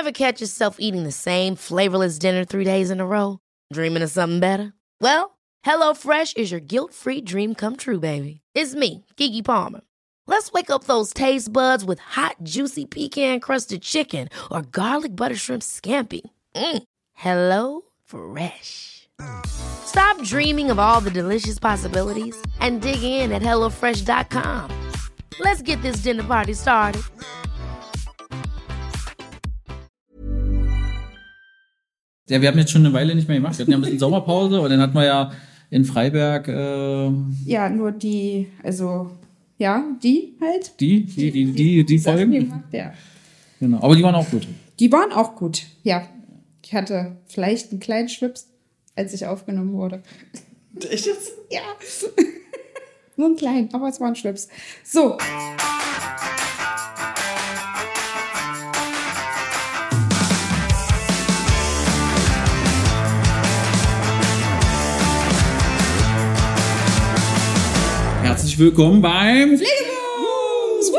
Ever catch yourself eating the same flavorless dinner 3 days in a row? Dreaming of something better? Well, HelloFresh is your guilt-free dream come true, baby. It's me, Keke Palmer. Let's wake up those taste buds with hot, juicy pecan-crusted chicken or garlic butter shrimp scampi. Hello Fresh. Stop dreaming of all the delicious possibilities and dig in at HelloFresh.com. Let's get this dinner party started. Ja, wir haben jetzt schon eine Weile nicht mehr gemacht. Wir hatten ja ein bisschen Sommerpause und dann hatten wir ja in Freiberg... Ja, nur die, also... Ja, die halt. Die Folgen? Gemacht, ja. Genau, aber die waren auch gut. Die waren auch gut, ja. Ich hatte vielleicht einen kleinen Schwips, als ich aufgenommen wurde. Echt jetzt? Ja. Nur einen kleinen, aber es war ein Schwips. So. Herzlich willkommen beim Pflegebus!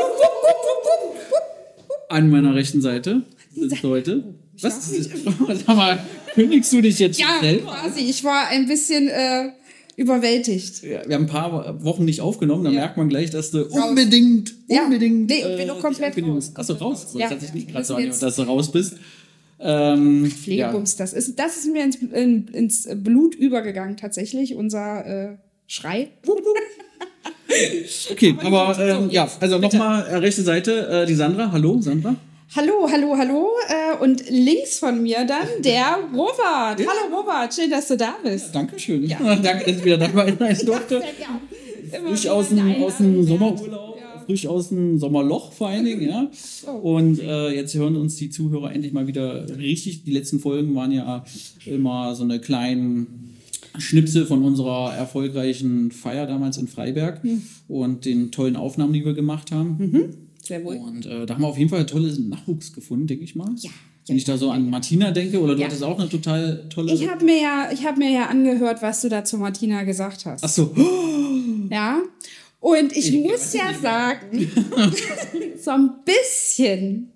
An meiner rechten Seite sitzt heute. Was? Sag mal, kündigst du dich jetzt Ja, selber? quasi. Ich war ein bisschen überwältigt. Ja, wir haben ein paar Wochen nicht aufgenommen, da merkt man gleich, dass du Raus. unbedingt. Nee, ich bin doch komplett raus. Achso, raus. Ja. Das hat sich nicht gerade Das so ist angehört, jetzt- dass du raus bist. Pflegebums, das ist mir ins Blut übergegangen, tatsächlich, unser Schrei. Okay, aber ja, also nochmal rechte Seite, die Sandra. Hallo, Sandra. Hallo. Und links von mir dann der Robert. Ja. Hallo Robert, schön, dass du da bist. Dankeschön. Ja. Danke, dass ich wieder dabei sein durfte. Frisch aus dem Sommerurlaub, frisch aus dem Sommerloch vor allen Dingen, ja. Und jetzt hören uns die Zuhörer endlich mal wieder richtig. Die letzten Folgen waren ja immer so eine kleinen Schnipsel von unserer erfolgreichen Feier damals in Freiberg und den tollen Aufnahmen, die wir gemacht haben. Sehr wohl. Und da haben wir auf jeden Fall tollen Nachwuchs gefunden, denke ich mal. Ja. Wenn ich da so an Martina denke, oder du hattest auch eine total tolle... Ich habe mir ja angehört, was du da zu Martina gesagt hast. Ach so. Ja. Und ich muss ja sagen, so ein bisschen,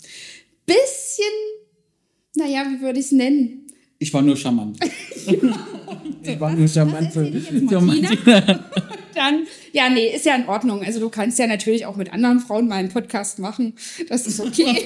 naja, wie würde ich es nennen? Ich war nur charmant. Ich war nur charmant. Was erzähl ich jetzt Martina? Dann, ja, nee, ist ja in Ordnung. Also du kannst ja natürlich auch mit anderen Frauen mal einen Podcast machen. Das ist okay.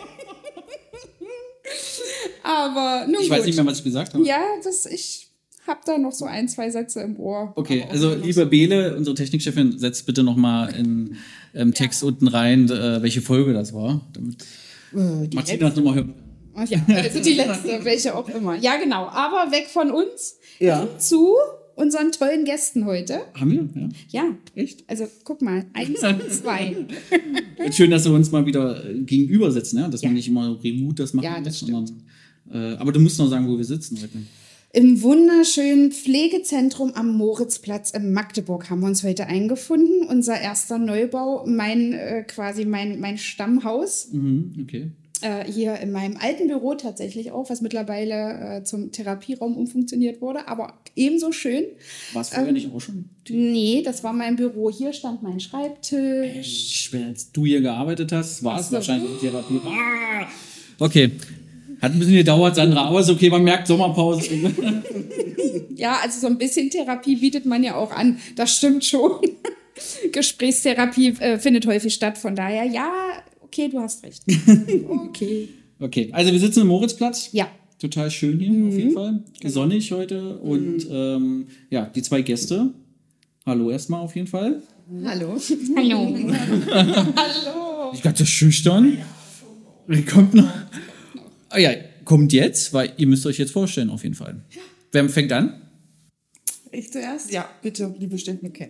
Aber nun Ich weiß gut. nicht mehr, was ich gesagt habe. Ja, ich habe da noch so 1, 2 Sätze im Ohr. Okay, Aber auch also nur noch liebe so. Bele, unsere Technikchefin, setzt bitte nochmal in Text unten rein, welche Folge das war. Damit Die Martina das nochmal hört. Ach ja, also die letzte, welche auch immer. Ja, genau. Aber weg von uns Ja. zu unseren tollen Gästen heute. Haben wir? Ja. Ja. Echt? Also guck mal, 1 und 2. Schön, dass wir uns mal wieder gegenüber sitzen, ja? Dass Ja. man nicht immer remote das machen Ja, das muss, sondern, aber du musst noch sagen, wo wir sitzen heute. Im wunderschönen Pflegezentrum am Moritzplatz in Magdeburg haben wir uns heute eingefunden. Unser erster Neubau, quasi mein Stammhaus. Okay. Hier in meinem alten Büro tatsächlich auch, was mittlerweile zum Therapieraum umfunktioniert wurde, aber ebenso schön. War es vorher nicht auch schon? Nee, das war mein Büro. Hier stand mein Schreibtisch. Als du hier gearbeitet hast, war es Ach so. wahrscheinlich in Therapie. Ah! Okay. Hat ein bisschen gedauert, Sandra, aber ist okay, man merkt Sommerpause. Ja, also so ein bisschen Therapie bietet man ja auch an. Das stimmt schon. Gesprächstherapie findet häufig statt. Von daher, ja, okay, du hast recht. Okay. Okay, also wir sitzen im Moritzplatz. Ja. Total schön hier, auf jeden Fall. Sonnig heute. Und ja, die 2 Gäste. Hallo erstmal auf jeden Fall. Hallo. Hallo. Hallo. Ich ganz so schüchtern. Kommt noch. Ah ja, kommt jetzt, weil ihr müsst euch jetzt vorstellen, auf jeden Fall. Wer fängt an? Ich zuerst? Ja, bitte, liebe Stefanie. Okay.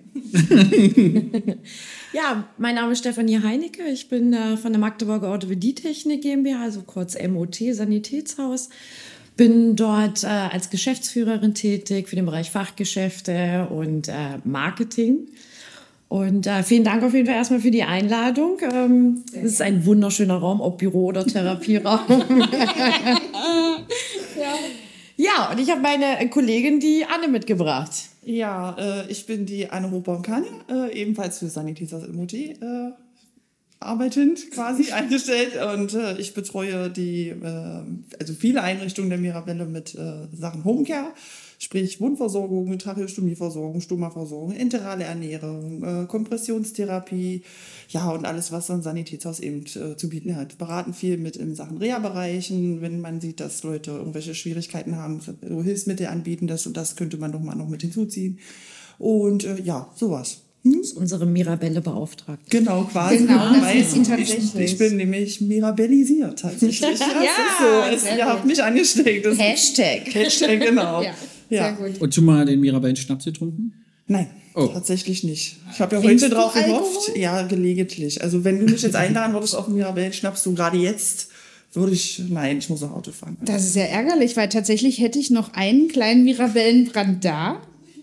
Ja, mein Name ist Stefanie Heinecke. Ich bin von der Magdeburger Orthopädietechnik GmbH, also kurz MOT, Sanitätshaus. Bin dort als Geschäftsführerin tätig für den Bereich Fachgeschäfte und Marketing. Und vielen Dank auf jeden Fall erstmal für die Einladung. Es ist ein wunderschöner Raum, ob Büro oder Therapieraum. Ja, und ich habe meine Kollegin, die Anne, mitgebracht. Ja, ich bin die Anne Hochbaum-Kania, ebenfalls für Sanitätshaus MOT arbeitend quasi eingestellt und ich betreue also viele Einrichtungen der Mirabelle mit Sachen Homecare, sprich Wundversorgung, Tracheostomieversorgung, Stomaversorgung, enterale Ernährung, Kompressionstherapie, ja, und alles, was so ein Sanitätshaus eben zu bieten hat. Beraten viel mit in Sachen Reha-Bereichen, wenn man sieht, dass Leute irgendwelche Schwierigkeiten haben, so Hilfsmittel anbieten, das und das könnte man doch mal noch mit hinzuziehen. Und ja, sowas. Das ist unsere Mirabelle-Beauftragte. Genau, quasi. Genau, das ist sie tatsächlich. Ich bin nämlich mirabellisiert tatsächlich. Das ist so. Ihr habt mich angesteckt. Das Hashtag, genau. Ja, sehr gut. Und schon mal den Mirabellen-Schnaps getrunken? Nein, tatsächlich nicht. Ich habe ja heute drauf gehofft. Ja, gelegentlich. Also wenn du mich jetzt einladen würdest auf den Mirabellen-Schnaps, so gerade jetzt, nein, ich muss noch Auto fahren. Das ist ja ärgerlich, weil tatsächlich hätte ich noch einen kleinen Mirabellenbrand da.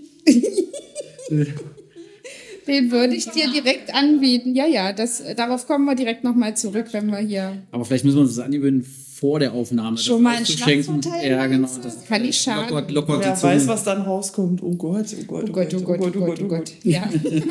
Den würde ich dir direkt anbieten. Ja, darauf kommen wir direkt nochmal zurück, wenn wir hier Aber vielleicht müssen wir uns das angewöhnen, vor der Aufnahme schon mal einen auszuschenken. Schnaps verteilen. Ja, genau. Das kann nicht schaden. Lockert Wer die Zunge. weiß, was dann rauskommt. Oh Gott, oh Gott, Oh Gott, oh Gott, oh Gott, oh Gott. Ja.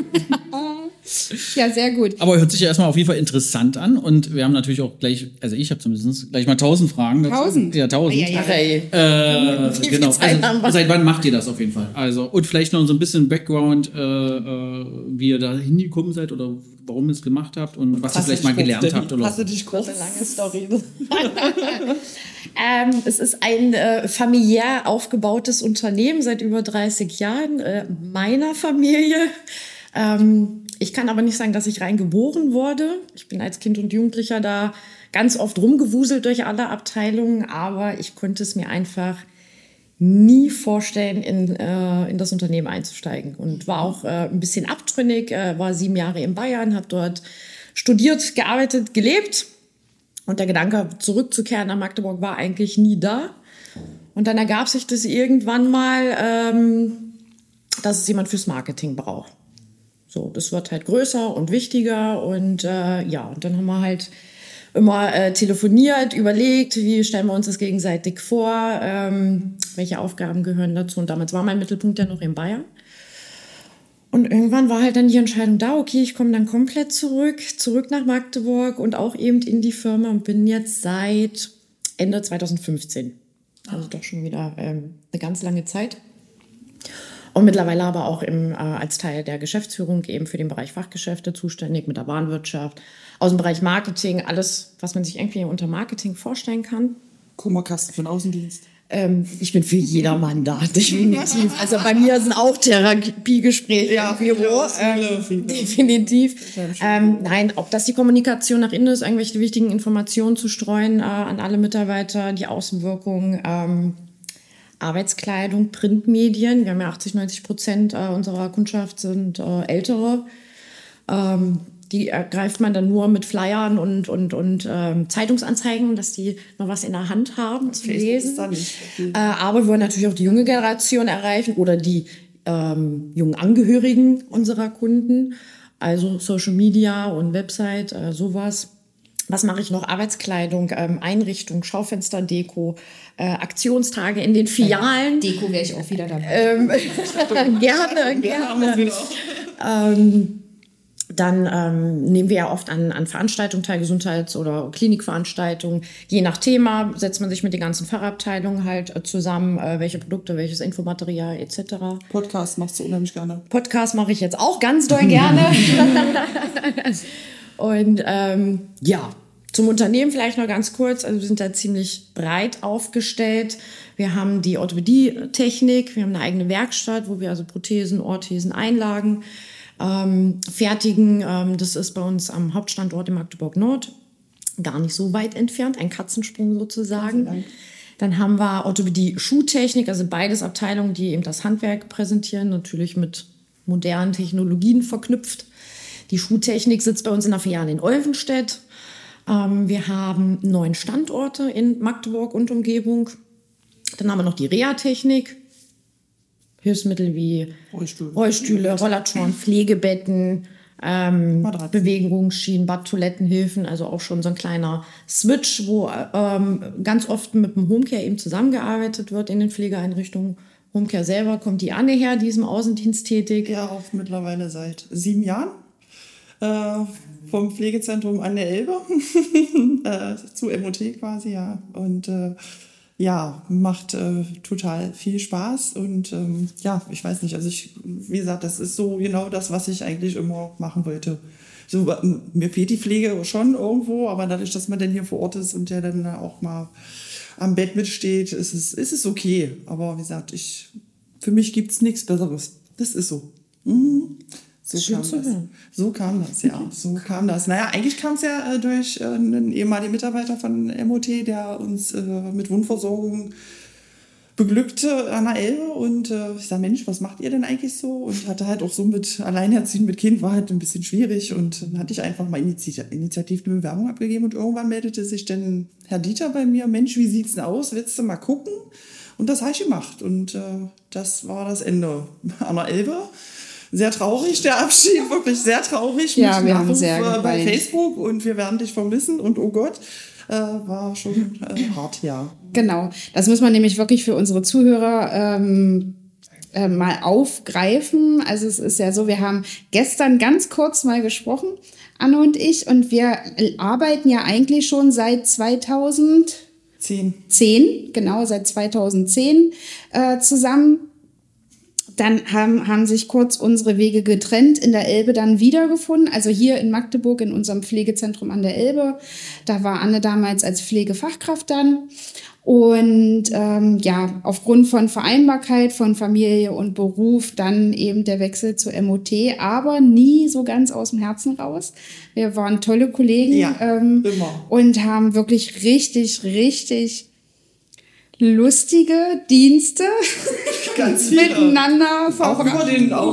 Ja, sehr gut. Aber hört sich ja erstmal auf jeden Fall interessant an und wir haben natürlich auch gleich, also ich habe zumindest gleich mal 1000 Fragen dazu. 1000? Ja, 1000. Ja. Genau. Also, seit wann macht ihr das auf jeden Fall? Also, und vielleicht noch so ein bisschen Background, wie ihr da hingekommen seid oder warum ihr es gemacht habt und was ihr vielleicht mal gelernt habt. Oder Hast du dich kurz? Das ist eine lange Story. Es ist ein familiär aufgebautes Unternehmen seit über 30 Jahren meiner Familie. Ich kann aber nicht sagen, dass ich rein geboren wurde. Ich bin als Kind und Jugendlicher da ganz oft rumgewuselt durch alle Abteilungen, aber ich konnte es mir einfach nie vorstellen, in das Unternehmen einzusteigen und war auch ein bisschen abtrünnig, war 7 Jahre in Bayern, habe dort studiert, gearbeitet, gelebt und der Gedanke, zurückzukehren nach Magdeburg war eigentlich nie da. Und dann ergab sich das irgendwann mal, dass es jemand fürs Marketing braucht. So, das wird halt größer und wichtiger und und dann haben wir halt immer telefoniert, überlegt, wie stellen wir uns das gegenseitig vor, welche Aufgaben gehören dazu. Und damals war mein Mittelpunkt ja noch in Bayern. Und irgendwann war halt dann die Entscheidung da, okay, ich komme dann komplett zurück nach Magdeburg und auch eben in die Firma und bin jetzt seit Ende 2015. Also doch schon wieder eine ganz lange Zeit. Und mittlerweile aber auch als Teil der Geschäftsführung eben für den Bereich Fachgeschäfte zuständig, mit der Warenwirtschaft, aus dem Bereich Marketing, alles, was man sich irgendwie unter Marketing vorstellen kann. Kummerkasten für den Außendienst. Ich bin für jedermann da, definitiv. Also bei mir sind auch Therapiegespräche im Büro. Viele. Definitiv. Nein, ob das die Kommunikation nach innen ist, irgendwelche wichtigen Informationen zu streuen an alle Mitarbeiter, die Außenwirkung, Arbeitskleidung, Printmedien. Wir haben ja 80-90% unserer Kundschaft sind Ältere. Die ergreift man dann nur mit Flyern und Zeitungsanzeigen, dass die noch was in der Hand haben zu lesen. Aber wir wollen natürlich auch die junge Generation erreichen oder die jungen Angehörigen unserer Kunden. Also Social Media und Website, sowas. Was mache ich noch? Arbeitskleidung, Einrichtung, Schaufensterdeko, Aktionstage in den Filialen. Deko wäre ich auch wieder dabei. Gerne. Dann nehmen wir ja oft an Veranstaltungen teil, Gesundheits- oder Klinikveranstaltungen. Je nach Thema setzt man sich mit den ganzen Fachabteilungen halt zusammen, welche Produkte, welches Infomaterial etc. Podcast machst du unheimlich gerne. Podcast mache ich jetzt auch ganz doll gerne. Und zum Unternehmen vielleicht noch ganz kurz. Also wir sind da ziemlich breit aufgestellt. Wir haben die Orthopädie-Technik, wir haben eine eigene Werkstatt, wo wir also Prothesen, Orthesen, Einlagen fertigen. Das ist bei uns am Hauptstandort in Magdeburg Nord, gar nicht so weit entfernt, ein Katzensprung sozusagen. Dann haben wir Orthopädie-Schuhtechnik, also beides Abteilungen, die eben das Handwerk präsentieren, natürlich mit modernen Technologien verknüpft. Die Schuhtechnik sitzt bei uns in der Filiale in Olvenstedt. Wir haben 9 Standorte in Magdeburg und Umgebung. Dann haben wir noch die Reha-Technik. Hilfsmittel wie Rollstühle, Rollatoren, Pflegebetten, Bewegungsschienen, Badtoilettenhilfen. Also auch schon so ein kleiner Switch, wo ganz oft mit dem Homecare eben zusammengearbeitet wird in den Pflegeeinrichtungen. Homecare selber kommt die Anne her, die ist im Außendienst tätig. Ja, auch mittlerweile seit 7 Jahren. vom Pflegezentrum an der Elbe zu MOT quasi, ja. Und ja, macht total viel Spaß und ja, ich weiß nicht, also wie gesagt, das ist so genau das, was ich eigentlich immer machen wollte. So, mir fehlt die Pflege schon irgendwo, aber dadurch, dass man dann hier vor Ort ist und der dann auch mal am Bett mitsteht, ist es okay. Aber wie gesagt, für mich gibt es nichts Besseres. Das ist so. So kam das, ja. So kam das. Naja, eigentlich kam es ja durch einen ehemaligen Mitarbeiter von MOT, der uns mit Wundversorgung beglückte an der Elbe. Und ich sage, Mensch, was macht ihr denn eigentlich so? Und hatte halt auch so mit Alleinerziehend mit Kind, war halt ein bisschen schwierig. Und dann hatte ich einfach mal initiativ eine Bewerbung abgegeben. Und irgendwann meldete sich dann Herr Dieter bei mir, Mensch, wie sieht's denn aus? Willst du mal gucken? Und das habe ich gemacht. Und das war das Ende an der Elbe. Sehr traurig, der Abschied, wirklich sehr traurig. Ja, wir haben sehr bei geweint. Facebook und wir werden dich vermissen und oh Gott, war schon hart, ja. Genau, das muss man nämlich wirklich für unsere Zuhörer mal aufgreifen. Also es ist ja so, wir haben gestern ganz kurz mal gesprochen, Anne und ich, und wir arbeiten ja eigentlich schon seit 2010, genau, seit 2010 zusammen. Dann haben sich kurz unsere Wege getrennt, in der Elbe dann wiedergefunden, also hier in Magdeburg in unserem Pflegezentrum an der Elbe. Da war Anne damals als Pflegefachkraft dann. Und ja, aufgrund von Vereinbarkeit von Familie und Beruf dann eben der Wechsel zur MOT, aber nie so ganz aus dem Herzen raus. Wir waren tolle Kollegen, Ja, immer. Und haben wirklich richtig, richtig lustige Dienste Ganz viele. miteinander Auch über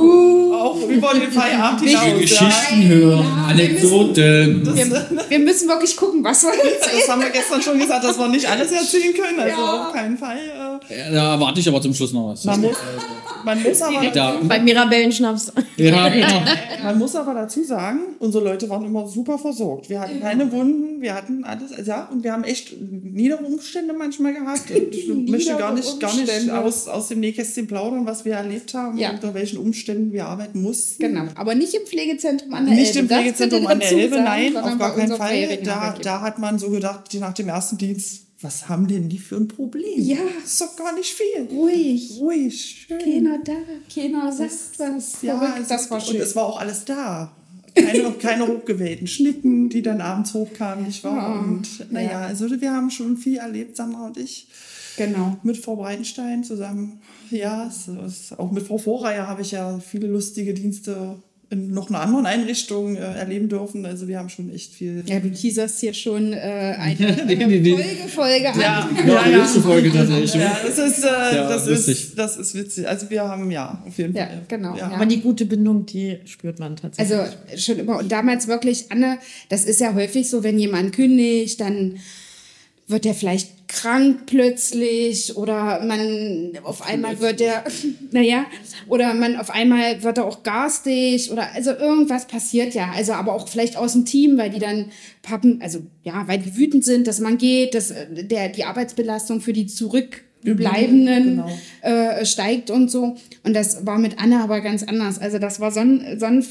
den Feierabend hinaus. Geschichten hören, Anekdoten. Wir müssen wirklich gucken, was wir Das haben wir gestern schon gesagt, dass wir nicht alles erzählen können, also auf keinen Fall. Ja, da erwarte ich aber zum Schluss noch was. Man muss aber Da, Bei Mirabellenschnaps. ja, genau. Man muss aber dazu sagen, unsere Leute waren immer super versorgt. Wir hatten keine Wunden, wir hatten alles, ja, und wir haben echt niedere Umstände manchmal gehabt. Und ich möchte gar nicht aus dem Nähkästchen plaudern, was wir erlebt haben Ja. und unter welchen Umständen wir arbeiten mussten. Genau, aber nicht im Pflegezentrum an der Nicht Elbe. im Pflegezentrum an der Elbe, nein, sondern auf gar bei keinen unserem Fall. vorherigen Arbeitgeber. Da hat man so gedacht, nach dem ersten Dienst, was haben denn die für ein Problem? Ja. Das ist doch gar nicht viel. Ruhig, schön. keiner da, keiner sagt was. Ja, Verrückt, das war schön. Und es war auch alles da. Keine hochgewählten Schnitten, die dann abends hochkamen, nicht wahr? Und naja, also wir haben schon viel erlebt, Sandra und ich. Genau. Mit Frau Breitenstein zusammen. Ja, auch mit Frau Vorreiher habe ich ja viele lustige Dienste in noch einer anderen Einrichtung erleben dürfen. Also wir haben schon echt viel. Ja, du teaserst hier schon eine Die- Folge an. Ja, die letzte Folge tatsächlich. Ja, das lustig. ist witzig. Also wir haben auf jeden Ja, Fall. genau. Ja. Ja. Aber die gute Bindung, die spürt man tatsächlich. Also schon immer. Und damals wirklich, Anne, das ist ja häufig so, wenn jemand kündigt, dann wird er vielleicht krank plötzlich oder man auf einmal wird er, oder man auf einmal wird er auch garstig oder also irgendwas passiert ja. Also aber auch vielleicht aus dem Team, weil die dann weil die wütend sind, dass man geht, dass die Arbeitsbelastung für die Zurückbleibenden steigt und so. Und das war mit Anne aber ganz anders. Also das war so ein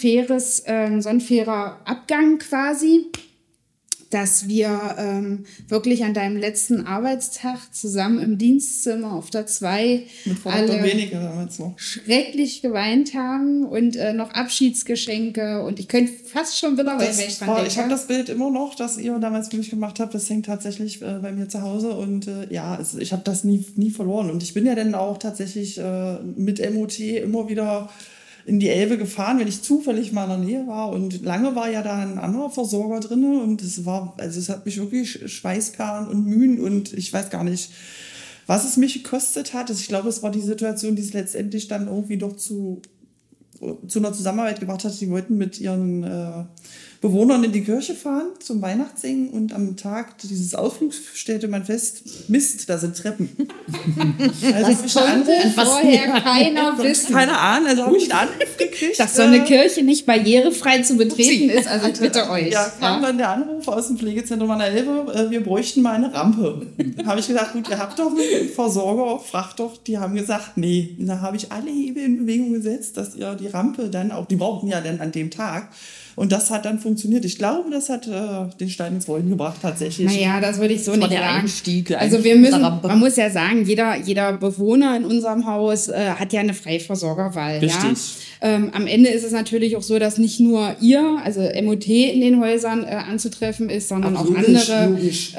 fairer Abgang quasi, dass wir wirklich an deinem letzten Arbeitstag zusammen im Dienstzimmer auf der 2 Mit Frau alle Dr. Weniger damals noch. schrecklich geweint haben und noch Abschiedsgeschenke und ich könnte fast schon wieder heulen, wenn ich dran denke. Ich habe das Bild immer noch, das ihr damals für mich gemacht habt. Das hängt tatsächlich bei mir zu Hause und ich habe das nie verloren. Und ich bin ja dann auch tatsächlich mit MOT immer wieder in die Elbe gefahren, wenn ich zufällig mal in der Nähe war. Und lange war ja da ein anderer Versorger drin und es hat mich wirklich Schweißperlen und Mühen und ich weiß gar nicht, was es mich gekostet hat. Ich glaube, es war die Situation, die es letztendlich dann irgendwie doch zu einer Zusammenarbeit gebracht hat. Die wollten mit ihren Bewohnern in die Kirche fahren zum Weihnachtssingen und am Tag dieses Ausflugs stellte man fest, Mist, da sind Treppen. Also habe ich einen Anruf, Vorher keiner wissen, keine Ahnung, also habe ich einen Anruf gekriegt. dass so eine Kirche nicht barrierefrei zu betreten ist, also ich bitte euch. Ja, kam dann der Anruf aus dem Pflegezentrum an der Elbe, wir bräuchten mal eine Rampe. Habe ich gedacht, gut, ihr habt doch einen Versorger, fragt doch, die haben gesagt, nee. Und da habe ich alle Hebel in Bewegung gesetzt, dass ihr die Rampe dann auch, die brauchten ja dann an dem Tag Und das hat dann funktioniert. Ich glaube, das hat den Stein ins Rollen gebracht, tatsächlich. Naja, das würde ich so nicht der sagen. Einstieg. Also wir müssen, man muss ja sagen, jeder Bewohner in unserem Haus hat ja eine Freiversorgerwahl. Richtig. Ja? Am Ende ist es natürlich auch so, dass nicht nur ihr, also MOT in den Häusern anzutreffen ist, sondern auch andere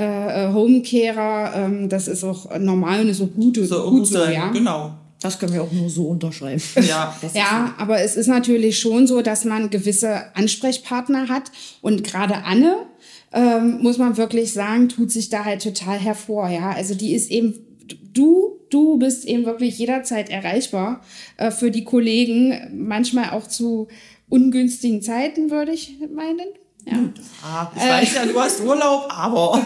Homecarer. Das ist auch normal und ist auch gut so, ja. Genau. Das können wir auch nur so unterschreiben. Ja, Ja, aber es ist natürlich schon so, dass man gewisse Ansprechpartner hat. Und gerade Anne, muss man wirklich sagen, tut sich da halt total hervor. Ja, also die ist eben, du bist eben wirklich jederzeit erreichbar für die Kollegen, manchmal auch zu ungünstigen Zeiten, würde ich meinen. Ja. Ich weiß ja, du hast Urlaub, aber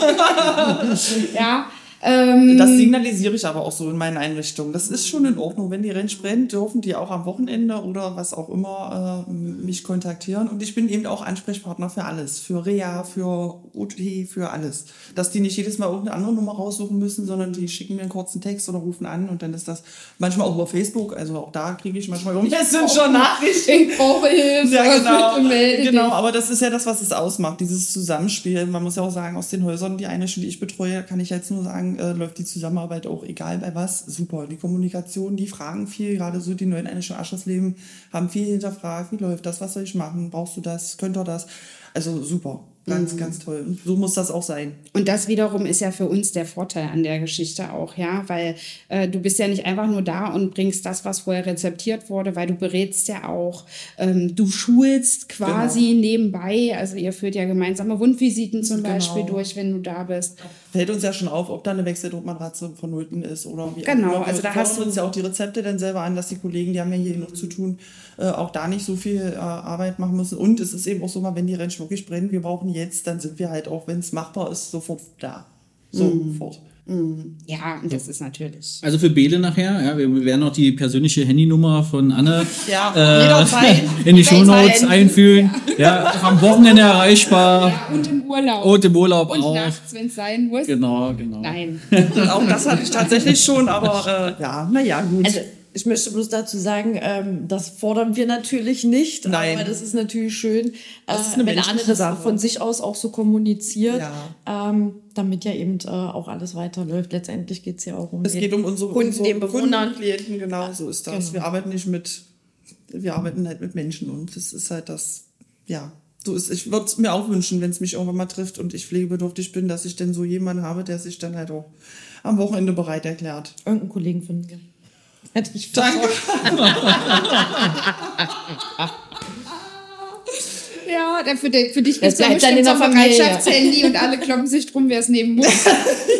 Ja. das signalisiere ich aber auch so in meinen Einrichtungen. Das ist schon in Ordnung. Wenn die Ranch brennt, dürfen die auch am Wochenende oder was auch immer mich kontaktieren. Und ich bin eben auch Ansprechpartner für alles. Für Reha, für OT, für alles. Dass die nicht jedes Mal irgendeine andere Nummer raussuchen müssen, sondern die schicken mir einen kurzen Text oder rufen an. Und dann ist das manchmal auch über Facebook. Also auch da kriege ich manchmal Messenger-Nachrichten. Ich brauche Hilfe. Ja, Melde dich. genau, aber das ist ja das, was es ausmacht, dieses Zusammenspiel. Man muss ja auch sagen, aus den Häusern, die Einrichtung, die ich betreue, kann ich jetzt nur sagen, läuft die Zusammenarbeit auch egal bei was. Super. Die Kommunikation, die fragen viel, gerade so die neuen Einrichtungen Aschersleben haben viel hinterfragt. Wie läuft das? Was soll ich machen? Brauchst du das? Könnt ihr das? Also super. Ganz, ganz toll. Und so muss das auch sein. Und das wiederum ist ja für uns der Vorteil an der Geschichte auch, ja, weil du bist ja nicht einfach nur da und bringst das, was vorher rezeptiert wurde, weil du berätst ja auch, du schulst quasi nebenbei, also ihr führt ja gemeinsame Wundvisiten zum Beispiel durch, wenn du da bist. Fällt uns ja schon auf, ob da eine Wechseldruckmatratze vonnöten ist oder wie. Genau, auch. also da Wir hast schauen uns ja auch die Rezepte dann selber an, dass die Kollegen, die haben ja hier noch zu tun, auch da nicht so viel Arbeit machen müssen. Und es ist eben auch so mal, wenn die Ranch wirklich brennt, wir brauchen jetzt, dann sind wir halt auch, wenn es machbar ist, sofort da. Sofort. Ja, und das ist natürlich. Also für Bele nachher, ja, wir werden noch die persönliche Handynummer von Anne Jederzeit. in die Shownotes einfühlen. Ja, auch am Wochenende erreichbar. Ja, und im Urlaub. Und im Urlaub Und auch. nachts, wenn es sein muss. Genau. Nein. Auch das hatte ich tatsächlich schon, aber naja, gut. Also ich möchte bloß dazu sagen, das fordern wir natürlich nicht, Nein. aber das ist natürlich schön, ist eine wenn Anne menschliche das Sache. von sich aus auch so kommuniziert, Ja. damit ja eben auch alles weiterläuft. Letztendlich geht es ja auch um Es geht um unsere Kunden, den Bewohnern. Kunden, Klienten, genau so ist das. Genau. Wir arbeiten halt mit Menschen und das ist halt das, ja. So ist, ich würde es mir auch wünschen, wenn es mich irgendwann mal trifft und ich pflegebedürftig bin, dass ich dann so jemanden habe, der sich dann halt auch am Wochenende bereit erklärt. Irgendeinen Kollegen finden wir. Hätte ich Danke. Ja, für dich gibt es Das ja bleibt dann bestimmt in so der ein Familie. Bereitschaftshandy und alle kloppen sich drum, wer es nehmen muss. Nein,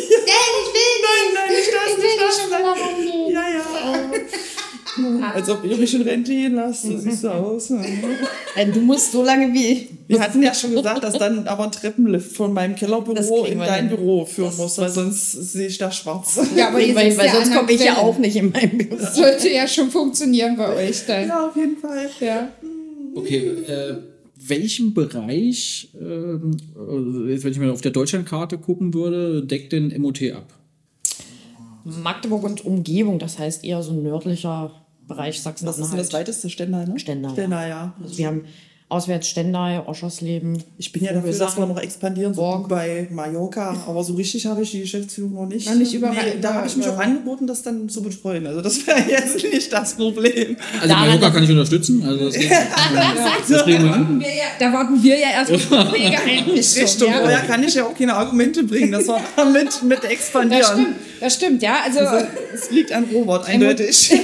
nicht das. Ja. Als ob ihr mich in Rente gehen lasst, so siehst du aus. Du musst so lange wie... Wir hatten ja schon gesagt, dass dann aber ein Treppenlift von meinem Das Kellerbüro kriegen in wir dein hin. Büro führen muss, weil sonst sehe ich da schwarz. Ja, aber ihr weil sitzt ja sonst an der komme ich ja Quelle. auch nicht in mein Büro. Das sollte ja schon funktionieren bei euch dann. Ja, auf jeden Fall. Ja. Okay, welchen Bereich, jetzt wenn ich mal auf der Deutschlandkarte gucken würde, deckt denn MOT ab? Magdeburg und Umgebung, das heißt eher so ein nördlicher Bereich Was ist denn das Sachsen-Anhalt. weiteste? Stendal, ne? Stendal, ja. Stendal, ja. Also wir haben auswärts Stendal, Oschersleben. Ich bin ja dafür, dass wir noch expandieren, so bei Mallorca. Aber so richtig habe ich die Geschäftsführung noch nicht. Noch nicht überall. Da habe ich mich auch angeboten, das dann zu betreuen. Also das wäre jetzt nicht das Problem. Also Mallorca kann ich unterstützen. Also das kriegen wir hin. Da warten wir ja erst auf die Pflegeeinrichtung. Stimmt, Ja. vorher kann ich ja auch keine Argumente bringen, dass wir damit mit expandieren. Das stimmt, ja. Also, Es liegt an Robert, eindeutig.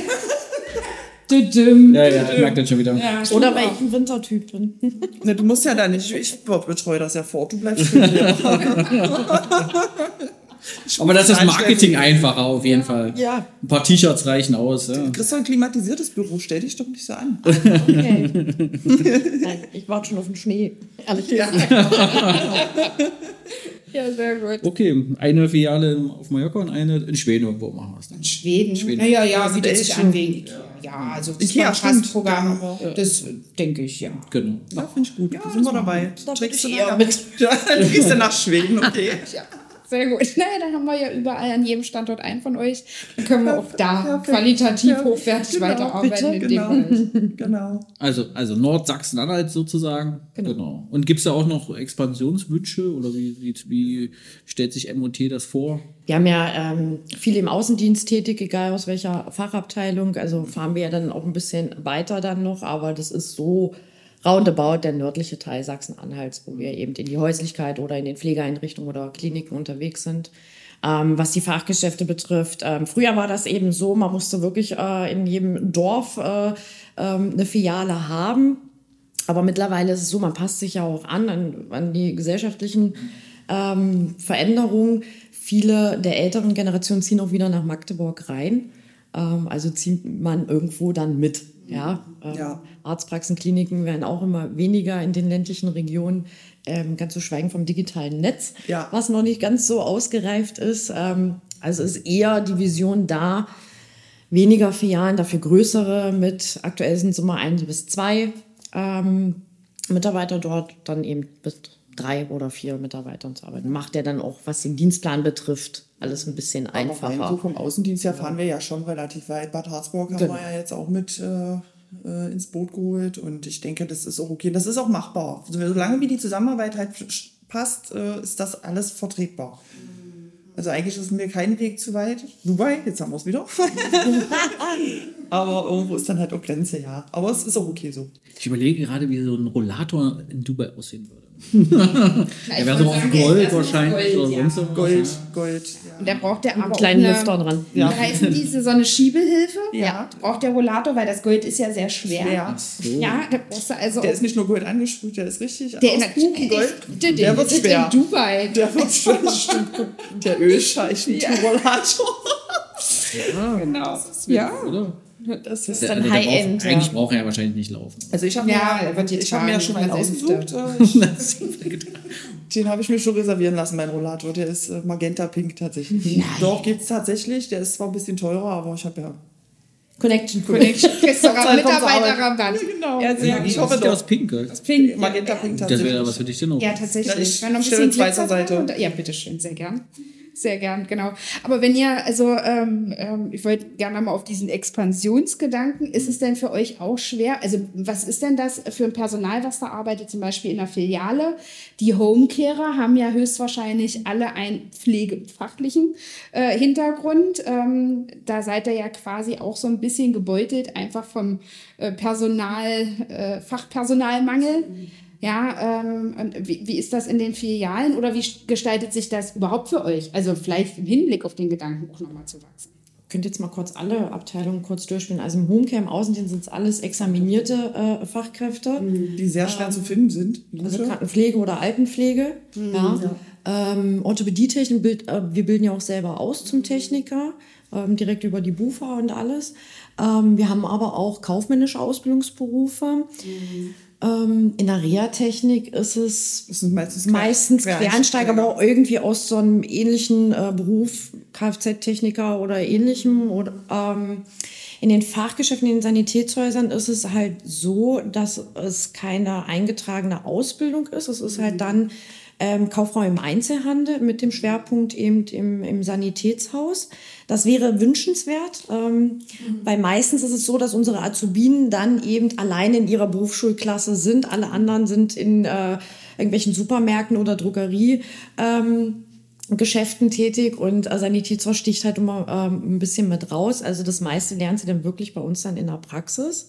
Ja, ich merke das schon wieder. Oder weil ich ein Wintertyp bin. Ne, du musst ja da nicht, ich betreue das ja fort, du bleibst schön hier. Aber das ist das Marketing einfacher auf jeden Fall. Ja. Ein paar T-Shirts reichen aus. Ja. Kriegst du ein klimatisiertes Büro, stell dich doch nicht so an. Okay. Nein, ich warte schon auf den Schnee. Ehrlich gesagt. ja, sehr gut. Okay, eine Filiale auf Mallorca und eine in Schweden irgendwo machen wir es dann. Schweden? Ja, bietet sich an wegen Ikea. Ja, also das Ikea, Kontrastprogramm, stimmt. das denke ich, ja. Genau. Ja, finde ich gut. Sind wir dabei. Da bin Trägst ich du eher nachher mit. Ja, du gehst ja nach Schweden, okay. Sehr gut. Naja, dann haben wir ja überall an jedem Standort einen von euch. Dann können wir auch da qualitativ hochwertig weiterarbeiten in dem Bereich. Genau. Also Nordsachsen-Anhalt sozusagen. Genau. Und gibt es da auch noch Expansionswünsche oder wie stellt sich MOT das vor? Wir haben ja viele im Außendienst tätig, egal aus welcher Fachabteilung. Also fahren wir ja dann auch ein bisschen weiter dann noch, aber das ist so roundabout der nördliche Teil Sachsen-Anhalts, wo wir eben in die Häuslichkeit oder in den Pflegeeinrichtungen oder Kliniken unterwegs sind. Was die Fachgeschäfte betrifft, früher war das eben so, man musste wirklich in jedem Dorf eine Filiale haben. Aber mittlerweile ist es so, man passt sich ja auch an die gesellschaftlichen Veränderungen. Viele der älteren Generationen ziehen auch wieder nach Magdeburg rein. Also zieht man irgendwo dann mit. Ja, Arztpraxen, Kliniken werden auch immer weniger in den ländlichen Regionen, ganz zu schweigen vom digitalen Netz, was noch nicht ganz so ausgereift ist. Also ist eher die Vision da, weniger Filialen, dafür größere mit, aktuell sind es immer 1 bis 2 Mitarbeiter dort, dann eben mit 3 oder 4 Mitarbeitern zu arbeiten. Macht ja dann auch, was den Dienstplan betrifft, alles ein bisschen einfacher. So vom Außendienst her fahren wir ja schon relativ weit. Bad Harzburg haben wir ja jetzt auch mit ins Boot geholt und ich denke, das ist auch okay. Das ist auch machbar. Solange wie die Zusammenarbeit halt passt, ist das alles vertretbar. Also eigentlich ist mir kein Weg zu weit. Dubai, jetzt haben wir es wieder. Aber irgendwo ist dann halt auch Grenze, ja. Aber es ist auch okay so. Ich überlege gerade, wie so ein Rollator in Dubai aussehen würde. Der wäre so aus Gold wahrscheinlich. Gold, oder sonst irgendwas. Gold. Ja. Und da braucht der aber Einen kleinen auch eine, Lüfter dran. Wie heißen diese, so eine Schiebehilfe? Ja. Braucht der Rollator, weil das Gold ist ja sehr schwer. Ja, da brauchst du also Der ist nicht nur Gold angesprüht, der ist richtig der in Gold. der Der wird schwer. in Dubai. Der wird schwer. Der Ölscheich mit Rollator. Genau. Ja. Oder? Das ist dann Also der High-End, eigentlich braucht er ja wahrscheinlich nicht laufen. Also ich habe er wird jetzt mir ja schon einen fahren, ausgesucht. Den habe ich mir schon reservieren lassen, mein Rollator. Der ist Magenta Pink tatsächlich. Nein. Doch, gibt es tatsächlich. Der ist zwar ein bisschen teurer, aber ich habe ja... Connection. Restaurant, Mitarbeiterrabatt. Genau. Ja, sehr Ich gut. hoffe, der aus Pink. Pink. Magenta Pink Das tatsächlich. wäre was für dich denn auch. Ja, tatsächlich. Ja, ich Wenn noch ein stelle bisschen zweiter Glitzer Seite. dran ja, bitteschön, sehr gern. Sehr gern, genau. Aber wenn ihr, also ich wollte gerne mal auf diesen Expansionsgedanken, ist es denn für euch auch schwer? Also was ist denn das für ein Personal, was da arbeitet, zum Beispiel in der Filiale? Die Homecarer haben ja höchstwahrscheinlich alle einen pflegefachlichen Hintergrund. Da seid ihr ja quasi auch so ein bisschen gebeutelt, einfach vom Fachpersonalmangel. Ja, wie ist das in den Filialen oder wie gestaltet sich das überhaupt für euch? Also vielleicht im Hinblick auf den Gedanken auch nochmal zu wachsen. Ich könnte jetzt mal kurz alle Abteilungen kurz durchspielen. Also im Homecare, im Außendienst sind es alles examinierte Fachkräfte. Die sehr schwer zu finden sind. Also Krankenpflege oder Altenpflege. Orthopädietechnik, wir bilden ja auch selber aus zum Techniker, direkt über die BUFA und alles. Wir haben aber auch kaufmännische Ausbildungsberufe. In der Reha-Technik ist es meistens Quereinsteiger, aber auch irgendwie aus so einem ähnlichen Beruf, Kfz-Techniker oder ähnlichem. Oder, in den Fachgeschäften, in den Sanitätshäusern ist es halt so, dass es keine eingetragene Ausbildung ist. Es ist halt dann Kauffrau im Einzelhandel mit dem Schwerpunkt eben im Sanitätshaus. Das wäre wünschenswert, weil meistens ist es so, dass unsere Azubinen dann eben allein in ihrer Berufsschulklasse sind. Alle anderen sind in irgendwelchen Supermärkten oder Drogeriegeschäften tätig und Sanitätshaus sticht halt immer ein bisschen mit raus. Also das meiste lernen sie dann wirklich bei uns dann in der Praxis.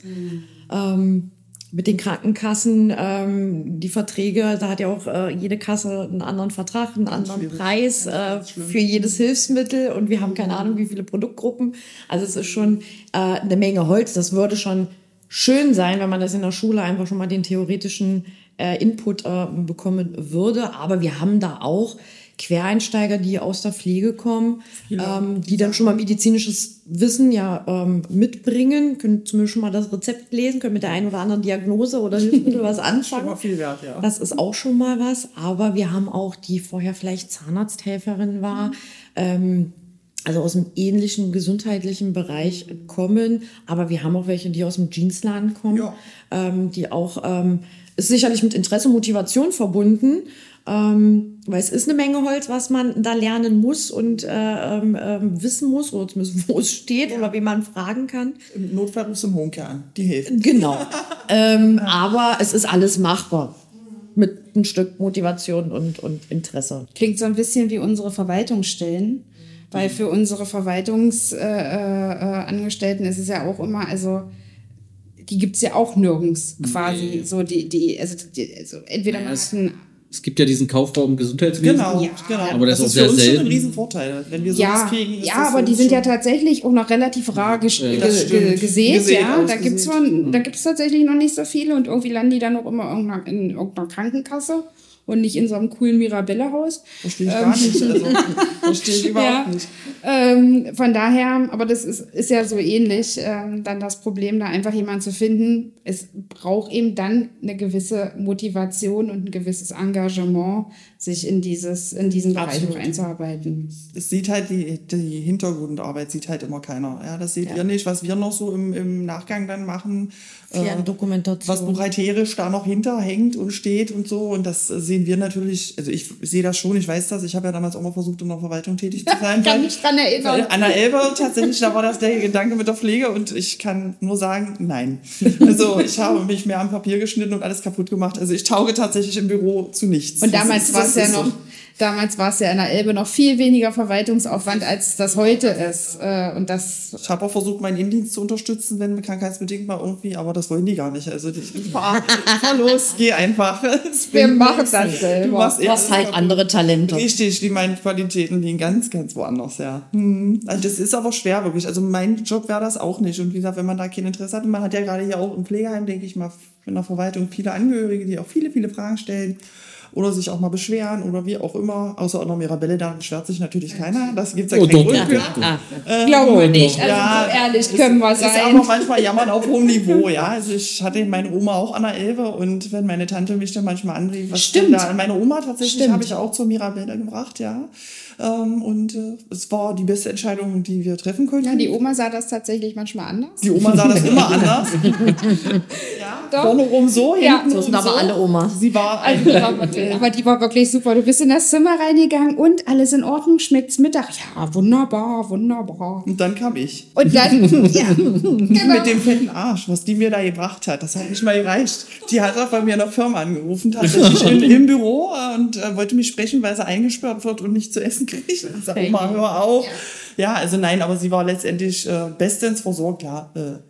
Mit den Krankenkassen, die Verträge, da hat ja auch jede Kasse einen anderen Vertrag, einen anderen Preis für jedes Hilfsmittel und wir haben keine Ahnung, wie viele Produktgruppen. Also es ist schon eine Menge Holz. Das würde schon schön sein, wenn man das in der Schule einfach schon mal den theoretischen Input bekommen würde. Aber wir haben da auch Quereinsteiger, die aus der Pflege kommen, die dann schon mal medizinisches Wissen mitbringen, können zumindest schon mal das Rezept lesen, können mit der einen oder anderen Diagnose oder Hilfsmittel was anfangen. Schon mal viel wert, ja. Das ist auch schon mal was. Aber wir haben auch, die vorher vielleicht Zahnarzthelferin war, also aus einem ähnlichen gesundheitlichen Bereich kommen. Aber wir haben auch welche, die aus dem Jeansladen kommen, die auch ist sicherlich mit Interesse und Motivation verbunden. Weil es ist eine Menge Holz, was man da lernen muss und wissen muss, oder zumindest wo es steht oder wie man fragen kann. Im Notfall rufst du einen Homecare an, die hilft. Genau. Aber es ist alles machbar. Mit ein Stück Motivation und Interesse. Klingt so ein bisschen wie unsere Verwaltungsstellen. Weil für unsere Verwaltungsangestellten ist es ja auch immer, also die gibt es ja auch nirgends quasi. So also entweder man hat einen. Es gibt ja diesen Kaufraum Gesundheitswesen. Genau. Aber das ist auch für sehr uns schon selten. ein Riesenvorteil, wenn wir sowas kriegen. Ist Ja, das aber für die uns sind ja schon- tatsächlich auch noch relativ rar Das stimmt. gesät. Ja, da Ausgesät. gibt's tatsächlich noch nicht so viele und irgendwie landen die dann auch immer in irgendeiner Krankenkasse und nicht in so einem coolen Mirabelle-Haus. Verstehe ich gar nicht. Also, verstehe ich überhaupt nicht. Von daher, aber das ist ja so ähnlich, dann das Problem, da einfach jemanden zu finden. Es braucht eben dann eine gewisse Motivation und ein gewisses Engagement, sich in diesen Bereich Absolut. einzuarbeiten. Es sieht halt die Hintergrundarbeit sieht halt immer keiner. Ja, das seht ihr nicht, was wir noch so im Nachgang dann machen. Dokumentation. Was buchhalterisch da noch hinterhängt und steht und so. Und das sehen wir natürlich, also ich sehe das schon, ich weiß das. Ich habe ja damals auch mal versucht, in der Verwaltung tätig zu sein. Ich kann mich dran erinnern. An der Elbe tatsächlich, da war das der Gedanke mit der Pflege und ich kann nur sagen, nein. Also ich habe mich mehr am Papier geschnitten und alles kaputt gemacht. Also ich tauge tatsächlich im Büro zu nichts. Und damals war es ja so. noch, damals war es ja in der Elbe noch viel weniger Verwaltungsaufwand, als das heute ist. Und das. Ich habe auch versucht, meinen Innendienst zu unterstützen, wenn krankheitsbedingt mal irgendwie, aber das wollen die gar nicht. Also fahr los, geh einfach. Wir machen das Du selber. machst Du hast halt andere Talente. Richtig, die meinen Qualitäten liegen ganz, ganz woanders, ja. Also das ist aber schwer, wirklich. Also mein Job wäre das auch nicht. Und wie gesagt, wenn man da kein Interesse hat, und man hat ja gerade hier auch im Pflegeheim, denke ich mal, in der Verwaltung viele Angehörige, die auch viele, viele Fragen stellen oder sich auch mal beschweren oder wie auch immer. Außer in der Mirabelle, da beschwert sich natürlich keiner. Das gibt es ja keinen Grund für. Glauben wir nicht. Also ja, so ehrlich können wir Ist sein. aber manchmal jammern auf hohem Niveau, ja. Also ich hatte meine Oma auch an der Elbe und wenn meine Tante mich dann manchmal anrief, was Stimmt. denn da, meine Oma tatsächlich Stimmt. habe ich auch zur Mirabelle gebracht, ja. Und es war die beste Entscheidung, die wir treffen konnten. Ja, die Oma sah das tatsächlich manchmal anders. Die Oma sah das immer anders. Ja, Doch. vorne rum so, Ja. hinten So sind rum aber alle Omas. Sie war Aber die war wirklich super. Du bist in das Zimmer reingegangen und alles in Ordnung, schmeckt's Mittag. Ja, wunderbar, wunderbar. und dann kam ich. Und dann, ja, genau. Mit dem fetten Arsch, was die mir da gebracht hat, das hat nicht mal gereicht. Die hat auch bei mir in der Firma angerufen, tatsächlich im Büro und wollte mich sprechen, weil sie eingesperrt wird und nicht zu essen kriegt. Ich sag, Oma, hör auf. Ja, also nein, aber sie war letztendlich bestens versorgt, ja.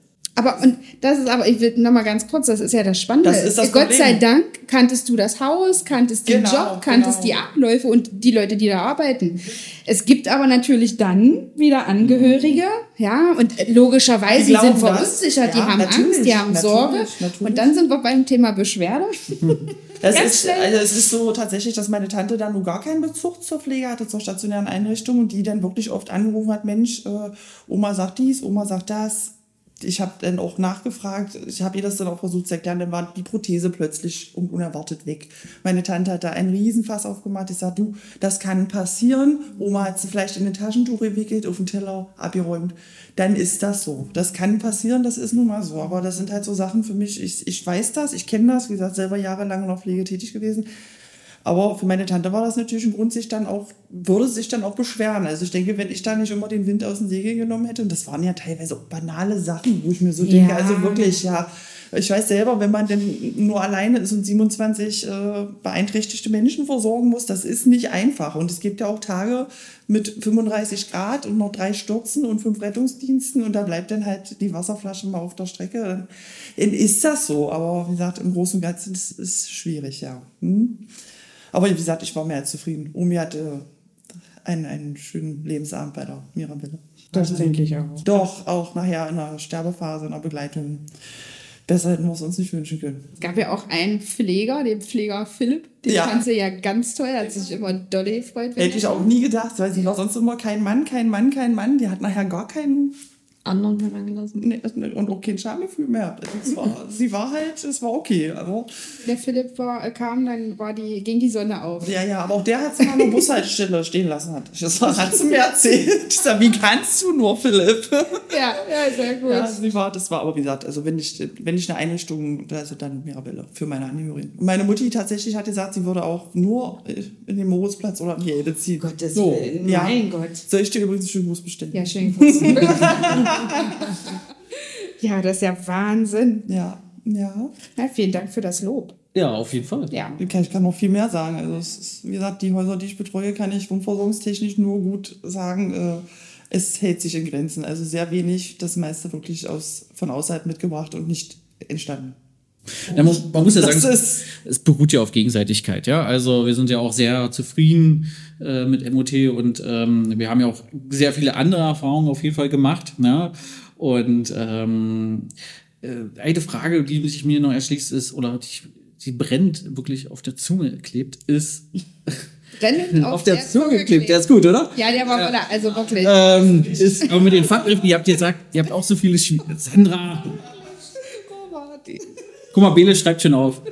Ich will nochmal ganz kurz, das ist ja das Spannende. Das ist das Gott Problem. sei Dank kanntest du das Haus, kanntest den Genau, Job, kanntest genau. die Abläufe und die Leute, die da arbeiten. Es gibt aber natürlich dann wieder Angehörige, ja, und logischerweise Die die sind glauben das. verunsichert, die Ja, haben natürlich, Angst, die haben Sorge. natürlich. Und dann sind wir beim Thema Beschwerde. Es ist so tatsächlich, dass meine Tante dann nur gar keinen Bezug zur Pflege hatte, zur stationären Einrichtung und die dann wirklich oft angerufen hat, Mensch, Oma sagt dies, Oma sagt das. Ich habe dann auch nachgefragt, ich habe ihr das dann auch versucht zu erklären, dann war die Prothese plötzlich unerwartet weg. Meine Tante hat da einen Riesenfass aufgemacht. Ich sage, du, das kann passieren. Oma hat sie vielleicht in ein Taschentuch gewickelt, auf den Teller abgeräumt. Dann ist das so. Das kann passieren, das ist nun mal so. Aber das sind halt so Sachen für mich, ich weiß das, ich kenne das, wie gesagt, selber jahrelang in der Pflege tätig gewesen. Aber für meine Tante war das natürlich ein Grund, würde sich dann auch beschweren. Also ich denke, wenn ich da nicht immer den Wind aus den Segeln genommen hätte, und das waren ja teilweise auch banale Sachen, wo ich mir so denke, also wirklich, ja, ich weiß selber, wenn man denn nur alleine ist und 27 beeinträchtigte Menschen versorgen muss, das ist nicht einfach. Und es gibt ja auch Tage mit 35 Grad und noch 3 Stürzen und 5 Rettungsdiensten und da bleibt dann halt die Wasserflasche mal auf der Strecke. Dann ist das so, aber wie gesagt, im Großen und Ganzen ist es schwierig, ja. Aber wie gesagt, ich war mehr als zufrieden. Omi hatte einen schönen Lebensabend bei der Mirabelle. Das denke ich auch. Doch, auch nachher in der Sterbephase, in der Begleitung. Besser hätten wir es uns nicht wünschen können. Es gab ja auch einen Pfleger, den Pfleger Philipp. Den Ja. fand sie ja ganz toll, hat sich immer doll gefreut. Hätte ich auch nie gedacht, weil sie war sonst immer kein Mann. Die hat nachher gar keinen anderen herangelassen. Nee, und auch kein Schamgefühl mehr. Sie war halt, es war okay. Also, Der Philipp kam, dann ging die Sonne auf. ja, aber auch der hat sie mal an der Bushaltestelle stehen lassen. Hat sie mir erzählt. Ich sag, wie kannst du nur, Philipp? Ja, sehr gut. Ja, das war aber, wie gesagt, also wenn ich eine Einrichtung, also dann Mirabelle für meine Angehörigen. Und meine Mutti tatsächlich hat gesagt, sie würde auch nur in den Moritzplatz oder in Jede ziehen. Gottes so, Willen, ja. mein Gott. Soll ich dir übrigens einen schönen Gruß bestellen? Ja, schön. Ja, das ist ja Wahnsinn. Ja. Ja, vielen Dank für das Lob. Ja, auf jeden Fall. Ja. Ich kann noch viel mehr sagen. Also es ist, wie gesagt, die Häuser, die ich betreue, kann ich wundversorgungstechnisch nur gut sagen, es hält sich in Grenzen. Also sehr wenig, das meiste wirklich von außerhalb mitgebracht und nicht entstanden. Ja, man muss ja sagen, Das es beruht ja auf Gegenseitigkeit. Ja? Also wir sind ja auch sehr zufrieden mit MOT und wir haben ja auch sehr viele andere Erfahrungen auf jeden Fall gemacht. Ne? Und eine Frage, die sich mir noch erschließt, ist, oder die brennt wirklich auf der Zunge klebt, ist... Brennend auf der Zunge klebt, der ist gut, oder? Ja, der war also wirklich. Ist, aber mit den Fachgriffen, ihr habt gesagt, ihr habt auch so viele Sandra. Guck mal, Bele schreibt schon auf.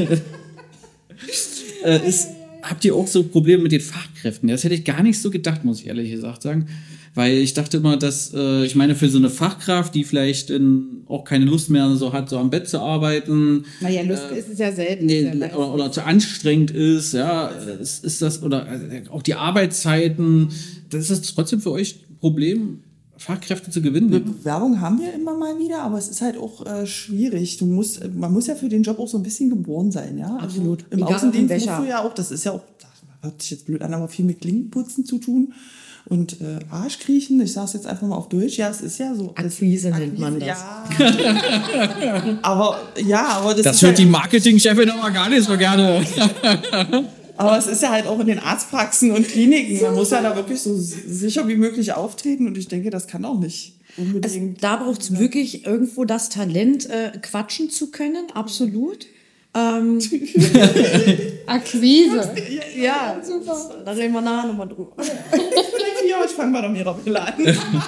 Habt ihr auch so Probleme mit den Fachkräften? Das hätte ich gar nicht so gedacht, muss ich ehrlich gesagt sagen. Weil ich dachte immer, dass, ich meine, für so eine Fachkraft, die vielleicht auch keine Lust mehr so hat, so am Bett zu arbeiten. Naja, Lust ist es ja selten. Oder zu anstrengend ist, ja, ist das, oder auch die Arbeitszeiten, das ist trotzdem für euch ein Problem, Fachkräfte zu gewinnen. Eine Bewerbung haben wir immer mal wieder, aber es ist halt auch schwierig. Man muss ja für den Job auch so ein bisschen geboren sein, ja. Absolut. Im Egal, Außendienst welcher. musst du ja auch, das ist ja auch, das hört sich jetzt blöd an, aber viel mit Klinkenputzen zu tun. Und Arschkriechen, ich sage es jetzt einfach mal auf Deutsch, ja, es ist ja so. Akquise nennt man das. Ja. aber das ist hört ja, die Marketingchefin aber gar nicht so gerne. aber es ist ja halt auch in den Arztpraxen und Kliniken. Man muss ja da wirklich so sicher wie möglich auftreten und ich denke, das kann auch nicht unbedingt. Also, da braucht es wirklich irgendwo das Talent, quatschen zu können, absolut. Akquise. Ja, super. Da reden wir nachher nochmal drüber. Ja, ich fange mal doch Mirabelle an.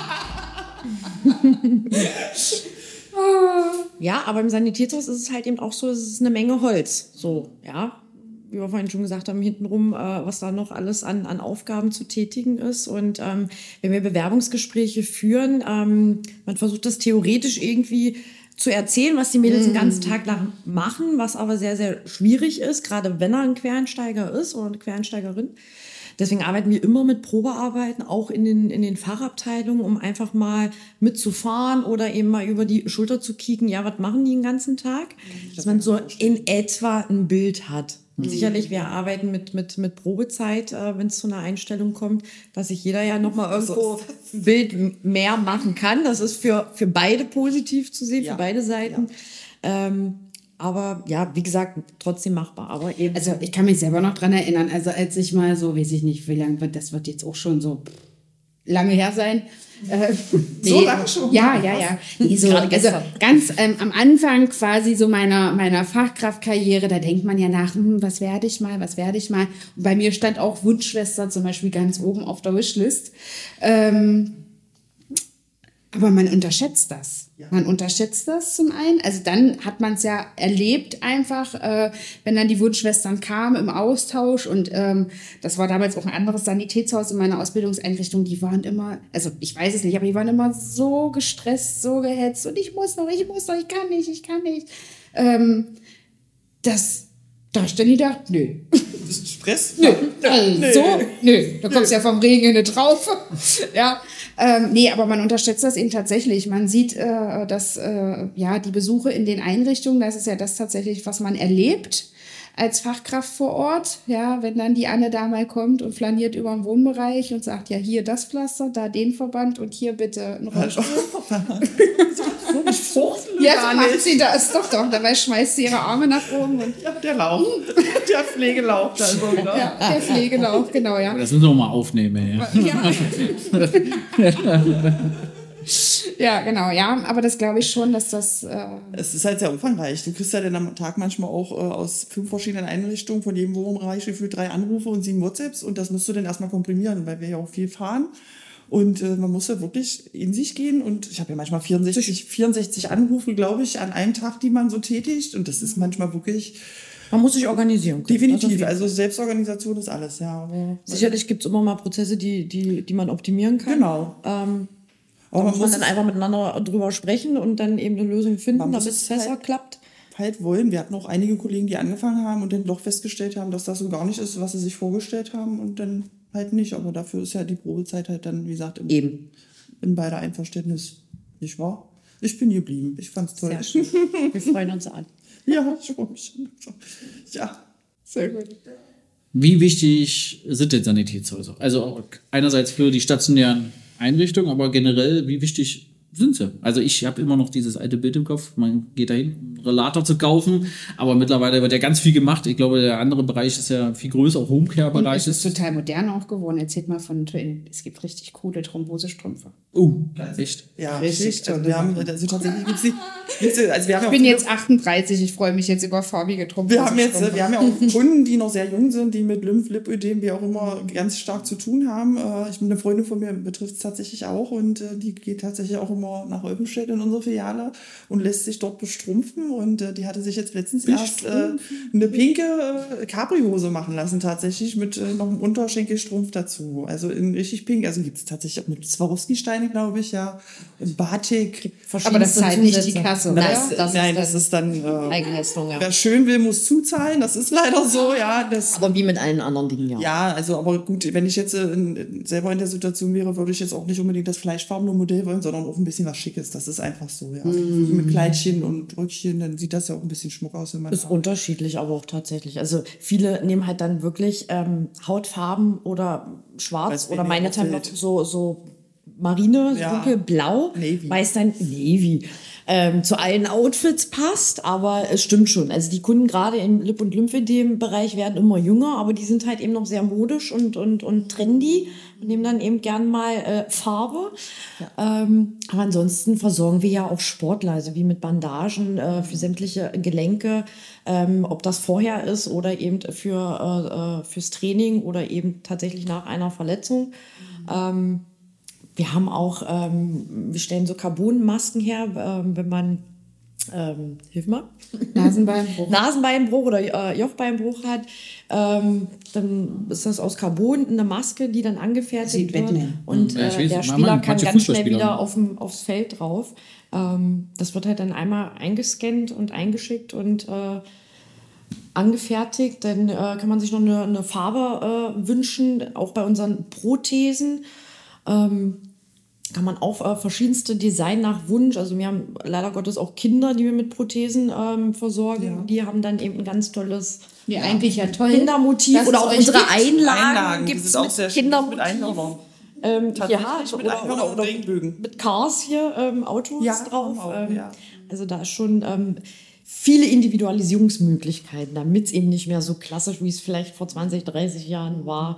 Ja, aber im Sanitätshaus ist es halt eben auch so, es ist eine Menge Holz. So, ja. Wie wir vorhin schon gesagt haben, hintenrum, was da noch alles an Aufgaben zu tätigen ist. Und wenn wir Bewerbungsgespräche führen, man versucht das theoretisch irgendwie zu erzählen, was die Mädels den ganzen Tag lang machen, was aber sehr, sehr schwierig ist, gerade wenn er ein Quereinsteiger ist oder eine Quereinsteigerin. Deswegen arbeiten wir immer mit Probearbeiten, auch in den Fachabteilungen, um einfach mal mitzufahren oder eben mal über die Schulter zu kicken, ja, was machen die den ganzen Tag? Dass man so in etwa ein Bild hat. Sicherlich, wir arbeiten mit Probezeit, wenn es zu einer Einstellung kommt, dass sich jeder ja nochmal irgendwo ein Bild mehr machen kann. Das ist für beide positiv zu sehen, für beide Seiten. Ja. Aber ja, wie gesagt, trotzdem machbar. Aber eben. Also ich kann mich selber noch dran erinnern, also als ich mal so, weiß ich nicht, wie lange wird, das wird jetzt auch schon so lange her sein. So lange schon? Ja. Nee, so, also ganz am Anfang quasi so meiner Fachkraftkarriere, da denkt man ja nach, was werde ich mal. Und bei mir stand auch Wunschschwester zum Beispiel ganz oben auf der Wishlist. Aber man unterschätzt das. Ja. Man unterschätzt das zum einen. Also dann hat man es ja erlebt einfach, wenn dann die Wunschschwestern kamen im Austausch. Und das war damals auch ein anderes Sanitätshaus in meiner Ausbildungseinrichtung. Die waren immer, also ich weiß es nicht, aber die waren immer so gestresst, so gehetzt. Und ich muss noch, ich kann nicht. Da hast du nie gedacht, nö. Das ist Stress? Nö. Da kommst du ja vom Regen nicht drauf. Ja. Nee, aber man unterschätzt das eben tatsächlich. Man sieht, dass die Besuche in den Einrichtungen, das ist ja das tatsächlich, was man erlebt als Fachkraft vor Ort. Ja, wenn dann die Anne da mal kommt und flaniert über den Wohnbereich und sagt, ja, hier das Pflaster, da den Verband und hier bitte ein Rollstuhl. Ja, so macht sie das doch. Dabei schmeißt sie ihre Arme nach oben. Und ja, der Lauch. Der Pflegelauch. Da ist er wieder. Ja, der Pflegelauch, genau, ja. Das müssen wir mal aufnehmen. Ja, genau, ja. Aber das glaube ich schon, dass das... Es ist halt sehr umfangreich. Du kriegst ja dann am Tag manchmal auch aus 5 verschiedenen Einrichtungen von jedem Wohnbereich gefühlt 3 Anrufe und 7 WhatsApps und das musst du dann erstmal komprimieren, weil wir ja auch viel fahren. Und man muss ja wirklich in sich gehen. Und ich habe ja manchmal 64 Anrufe, glaube ich, an einem Tag, die man so tätigt. Und das ist manchmal wirklich... Man muss sich organisieren können. Definitiv. Also Selbstorganisation ist alles, ja. Aber sicherlich gibt es immer mal Prozesse, die man optimieren kann. Genau. Aber man muss dann einfach miteinander drüber sprechen und dann eben eine Lösung finden, damit es besser klappt. Halt wollen. Wir hatten auch einige Kollegen, die angefangen haben und dann doch festgestellt haben, dass das so gar nicht ist, was sie sich vorgestellt haben und dann halt nicht. Aber dafür ist ja die Probezeit halt dann, wie gesagt, in beider Einverständnis. Nicht wahr? Ich bin geblieben. Ich fand's toll. Sehr schön. Wir freuen uns an. Ja, schon. Ja, sehr gut. Wie wichtig sind denn Sanitätshäuser? Also einerseits für die stationären Einrichtungen, aber generell, wie wichtig sind sie? Also ich habe immer noch dieses alte Bild im Kopf, man geht dahin, einen Relator zu kaufen, aber mittlerweile wird ja ganz viel gemacht. Ich glaube, der andere Bereich ist ja viel größer, auch Homecare-Bereich. Es ist total modern auch geworden. Erzählt mal es gibt richtig coole Thrombosestrümpfe. Echt? Ja, Richtig also wir haben, also tatsächlich ich bin jetzt 38, ich freue mich jetzt über farbige Thrombosestrümpfe. Wir haben ja auch Kunden, die noch sehr jung sind, die mit Lymphödem, wie auch immer, ganz stark zu tun haben. Eine Freundin von mir betrifft es tatsächlich auch und die geht tatsächlich auch immer nach Olpenstedt in unsere Filiale und lässt sich dort bestrumpfen und die hatte sich jetzt letztens erst eine pinke Capri-Hose machen lassen, tatsächlich mit noch einem Unterschenkelstrumpf dazu. Also in richtig pink, also gibt es tatsächlich auch mit Swarovski-Steine, glaube ich, ja, Batik. Aber das zahlt nicht die Kasse, oder? Das ist dann Eigenleistung, ja. wer schön will, muss zuzahlen, das ist leider so, ja. Aber wie mit allen anderen Dingen, ja. Ja, also aber gut, wenn ich jetzt selber in der Situation wäre, würde ich jetzt auch nicht unbedingt das fleischfarbene Modell wollen, sondern auch ein bisschen was Schickes. Das ist einfach so, ja. Mit Kleidchen und Röckchen, dann sieht das ja auch ein bisschen schmuck aus. Wenn man ist unterschiedlich, aber auch tatsächlich. Also viele nehmen halt dann wirklich Hautfarben oder schwarz oder meinethalb noch so marine, dunkelblau, weil es dann Navy zu allen Outfits passt, aber es stimmt schon. Also die Kunden gerade im Lip- und Lymphödem-Bereich werden immer jünger, aber die sind halt eben noch sehr modisch und trendy und nehmen dann eben gern mal Farbe. Ja. Aber ansonsten versorgen wir ja auch Sportler, also wie mit Bandagen für sämtliche Gelenke, ob das vorher ist oder eben fürs Training oder eben tatsächlich nach einer Verletzung. Wir haben auch, wir stellen so Carbonmasken her, wenn man, hilf mal, Nasenbeinbruch oder Jochbeinbruch hat, dann ist das aus Carbon eine Maske, die dann angefertigt wird und der Spieler kann ganz schnell wieder aufs Feld drauf. Das wird halt dann einmal eingescannt und eingeschickt und angefertigt. Dann kann man sich noch eine Farbe wünschen, auch bei unseren Prothesen. Kann man auch verschiedenste Design nach Wunsch, also wir haben leider Gottes auch Kinder, die wir mit Prothesen versorgen, die haben dann eben ein ganz tolles eigentlich ja toll Kindermotiv oder auch unsere Einlagen gibt es mit Kindermotiv. Mit Einlagen. Oder mit Cars hier, Autos drauf. Also da ist schon viele Individualisierungsmöglichkeiten, damit es eben nicht mehr so klassisch, wie es vielleicht vor 20, 30 Jahren war,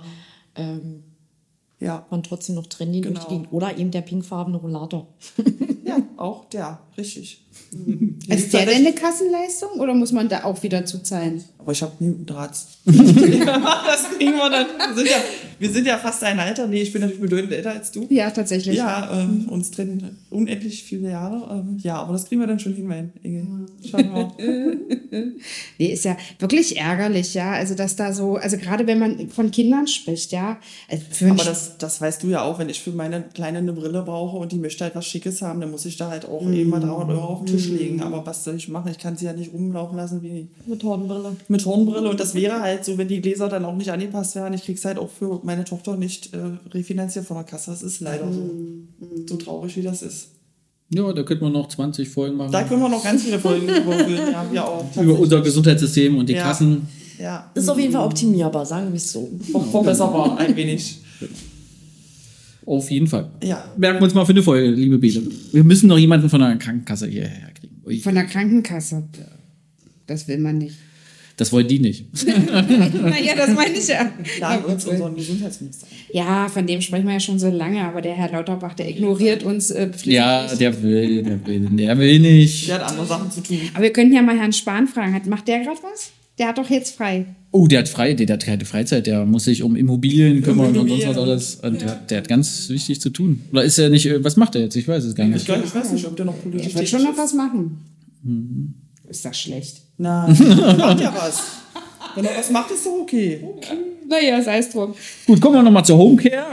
man trotzdem noch trendy durch die Gegend. Oder eben der pinkfarbene Rollator. Ja, auch der, richtig. Ist der denn eine Kassenleistung oder muss man da auch wieder zuzahlen? Aber ich habe nie Drahts. Das kriegen wir dann. Wir sind ja fast ein Alter. Nee, ich bin natürlich bedeutend älter als du. Ja, tatsächlich. Ja, uns trennen unendlich viele Jahre. Ja, aber das kriegen wir dann schon hin, mein Engel. Schauen wir. Nee, ist ja wirklich ärgerlich, ja. Also, dass da so, also gerade wenn man von Kindern spricht, ja. Aber das weißt du ja auch, wenn ich für meine Kleine eine Brille brauche und die möchte halt was Schickes haben, dann muss ich da halt auch eben mal 300 Euro auf den Tisch legen. Aber was soll ich machen? Ich kann sie ja nicht rumlaufen lassen wie mit Hornbrille. Mit Hornbrille. Und das wäre halt so, wenn die Gläser dann auch nicht angepasst wären. Ich krieg's halt auch für meine Tochter nicht refinanziert von der Kasse. Das ist leider so traurig, wie das ist. Ja, da könnte man noch 20 Folgen machen. Da können wir noch ganz viele Folgen überfüllen. Ja, wir auch. Über unser Gesundheitssystem und die Kassen. Ja. Ist auf jeden Fall optimierbar, sagen wir es so. Verbesserbar, ein wenig. Auf jeden Fall. Ja. Merken wir uns mal für eine Folge, liebe Bele. Wir müssen noch jemanden von der Krankenkasse hierher kriegen. Ui. Von der Krankenkasse? Ja. Das will man nicht. Das wollen die nicht. Naja, das meine ich ja. Laden uns unseren Gesundheitsminister. Ja, von dem sprechen wir ja schon so lange, aber der Herr Lauterbach, der ignoriert uns. Ja, der will nicht. Der hat andere Sachen zu tun. Aber wir könnten ja mal Herrn Spahn fragen. Macht der gerade was? Der hat doch jetzt frei. Oh, der hat frei, der hat keine Freizeit, der muss sich um Immobilien kümmern und sonst was alles. Und der hat ganz wichtig zu tun. Oder ist er nicht, was macht er jetzt? Ich weiß es gar nicht. Ich weiß nicht, ob der noch politisch Der wird schon noch was machen. Ist das schlecht? Nein, macht ja was. Wenn er was macht, ist doch okay. Naja, sei es drum. Gut, kommen wir nochmal zur Homecare.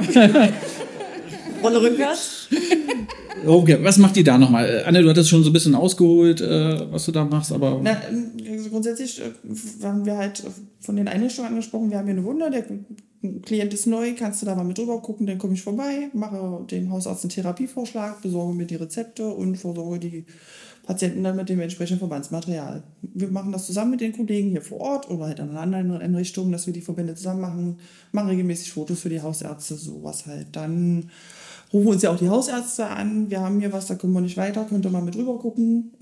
Rolle rückwärts. Homecare, was macht ihr da nochmal? Anne, du hattest schon so ein bisschen ausgeholt, was du da machst, aber... Na, also grundsätzlich haben wir halt von den Einrichtungen angesprochen, wir haben hier eine Wunder, der Klient ist neu, kannst du da mal mit drüber gucken, dann komme ich vorbei, mache dem Hausarzt einen Therapievorschlag, besorge mir die Rezepte und versorge die Patienten dann mit dem entsprechenden Verbandsmaterial. Wir machen das zusammen mit den Kollegen hier vor Ort oder halt an anderen Einrichtungen, dass wir die Verbände zusammen machen regelmäßig Fotos für die Hausärzte, sowas halt. Dann rufen uns ja auch die Hausärzte an, wir haben hier was, da kommen wir nicht weiter, könnt ihr mal mit drüber gucken.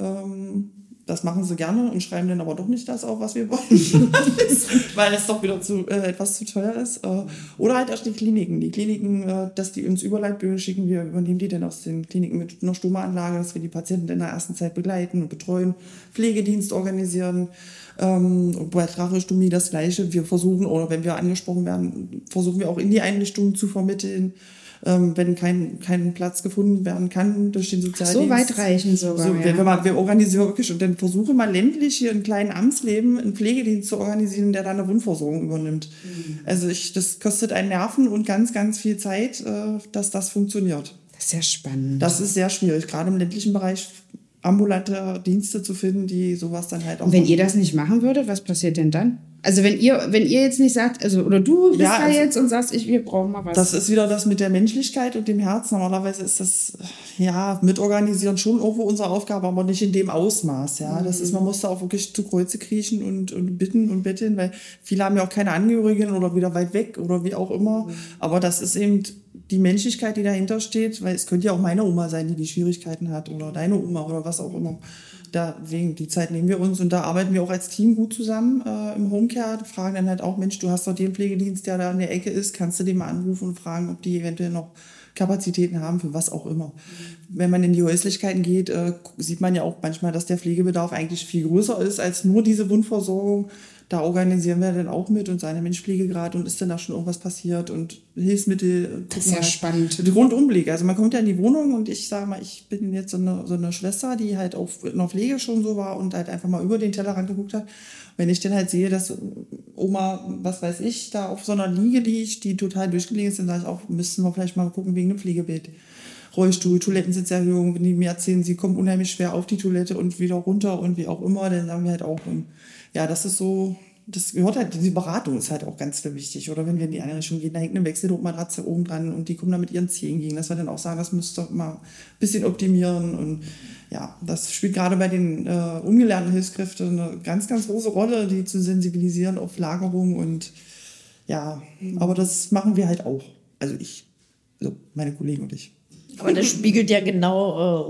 Das machen sie gerne und schreiben dann aber doch nicht das auf, was wir wollen, weil es doch wieder etwas zu teuer ist. Oder halt auch die Kliniken. Die Kliniken, dass die uns Überleitbögen schicken, wir übernehmen die dann aus den Kliniken mit einer Stomaanlage, dass wir die Patienten in der ersten Zeit begleiten und betreuen, Pflegedienst organisieren. Und bei Tracheostomie das Gleiche. Wir versuchen, oder wenn wir angesprochen werden, versuchen wir auch in die Einrichtungen zu vermitteln. Wenn kein Platz gefunden werden kann durch den Sozialdienst. So weitreichend sogar. So, wir organisieren wirklich und dann versuche mal ländlich hier in kleinen Amtsleben einen Pflegedienst zu organisieren, der dann eine Wundversorgung übernimmt. Also das kostet einen Nerven und ganz, ganz viel Zeit, dass das funktioniert. Das ist ja spannend. Das ist sehr schwierig, gerade im ländlichen Bereich ambulante Dienste zu finden, die sowas dann halt auch Und wenn machen. ihr das nicht machen würdet, was passiert denn dann? Also wenn ihr jetzt nicht sagt, also oder du bist da jetzt und sagst, wir brauchen mal was. Das ist wieder das mit der Menschlichkeit und dem Herz. Normalerweise ist das, mitorganisieren schon irgendwo unsere Aufgabe, aber nicht in dem Ausmaß, ja. Das ist, man muss da auch wirklich zu Kreuze kriechen und bitten und betteln, weil viele haben ja auch keine Angehörigen oder wieder weit weg oder wie auch immer. Aber das ist eben die Menschlichkeit, die dahinter steht, weil es könnte ja auch meine Oma sein, die Schwierigkeiten hat oder deine Oma oder was auch immer. Deswegen, die Zeit nehmen wir uns und da arbeiten wir auch als Team gut zusammen im Homecare. Fragen dann halt auch, Mensch, du hast doch den Pflegedienst, der da in der Ecke ist, kannst du den mal anrufen und fragen, ob die eventuell noch Kapazitäten haben für was auch immer. Wenn man in die Häuslichkeiten geht, sieht man ja auch manchmal, dass der Pflegebedarf eigentlich viel größer ist als nur diese Wundversorgung. Da organisieren wir dann auch mit und seine Menschpflegegrad und ist dann da schon irgendwas passiert und Hilfsmittel. Das ist ja spannend. Rundumblick. Also man kommt ja in die Wohnung und ich sage mal, ich bin jetzt so eine Schwester, die halt auch in der Pflege schon so war und halt einfach mal über den Tellerrand geguckt hat. Wenn ich dann halt sehe, dass Oma, was weiß ich, da auf so einer Liege liegt, die total durchgelegen ist, dann sage ich auch, müssten wir vielleicht mal gucken wegen einem Pflegebett. Rollstuhl, Toilettensitzerhöhung, wenn die mir erzählen, sie kommen unheimlich schwer auf die Toilette und wieder runter und wie auch immer, dann sagen wir halt auch, ja, das ist so, das gehört halt, diese Beratung ist halt auch ganz wichtig. Oder wenn wir in die Einrichtung gehen, da hängt eine Wechseldruckmatratze oben dran und die kommen dann mit ihren Zehen gegen, dass wir dann auch sagen, das müsst ihr mal ein bisschen optimieren. Und ja, das spielt gerade bei den ungelernten Hilfskräften eine ganz, ganz große Rolle, die zu sensibilisieren auf Lagerung und ja, aber das machen wir halt auch. Also meine Kollegen und ich. Aber das spiegelt ja genau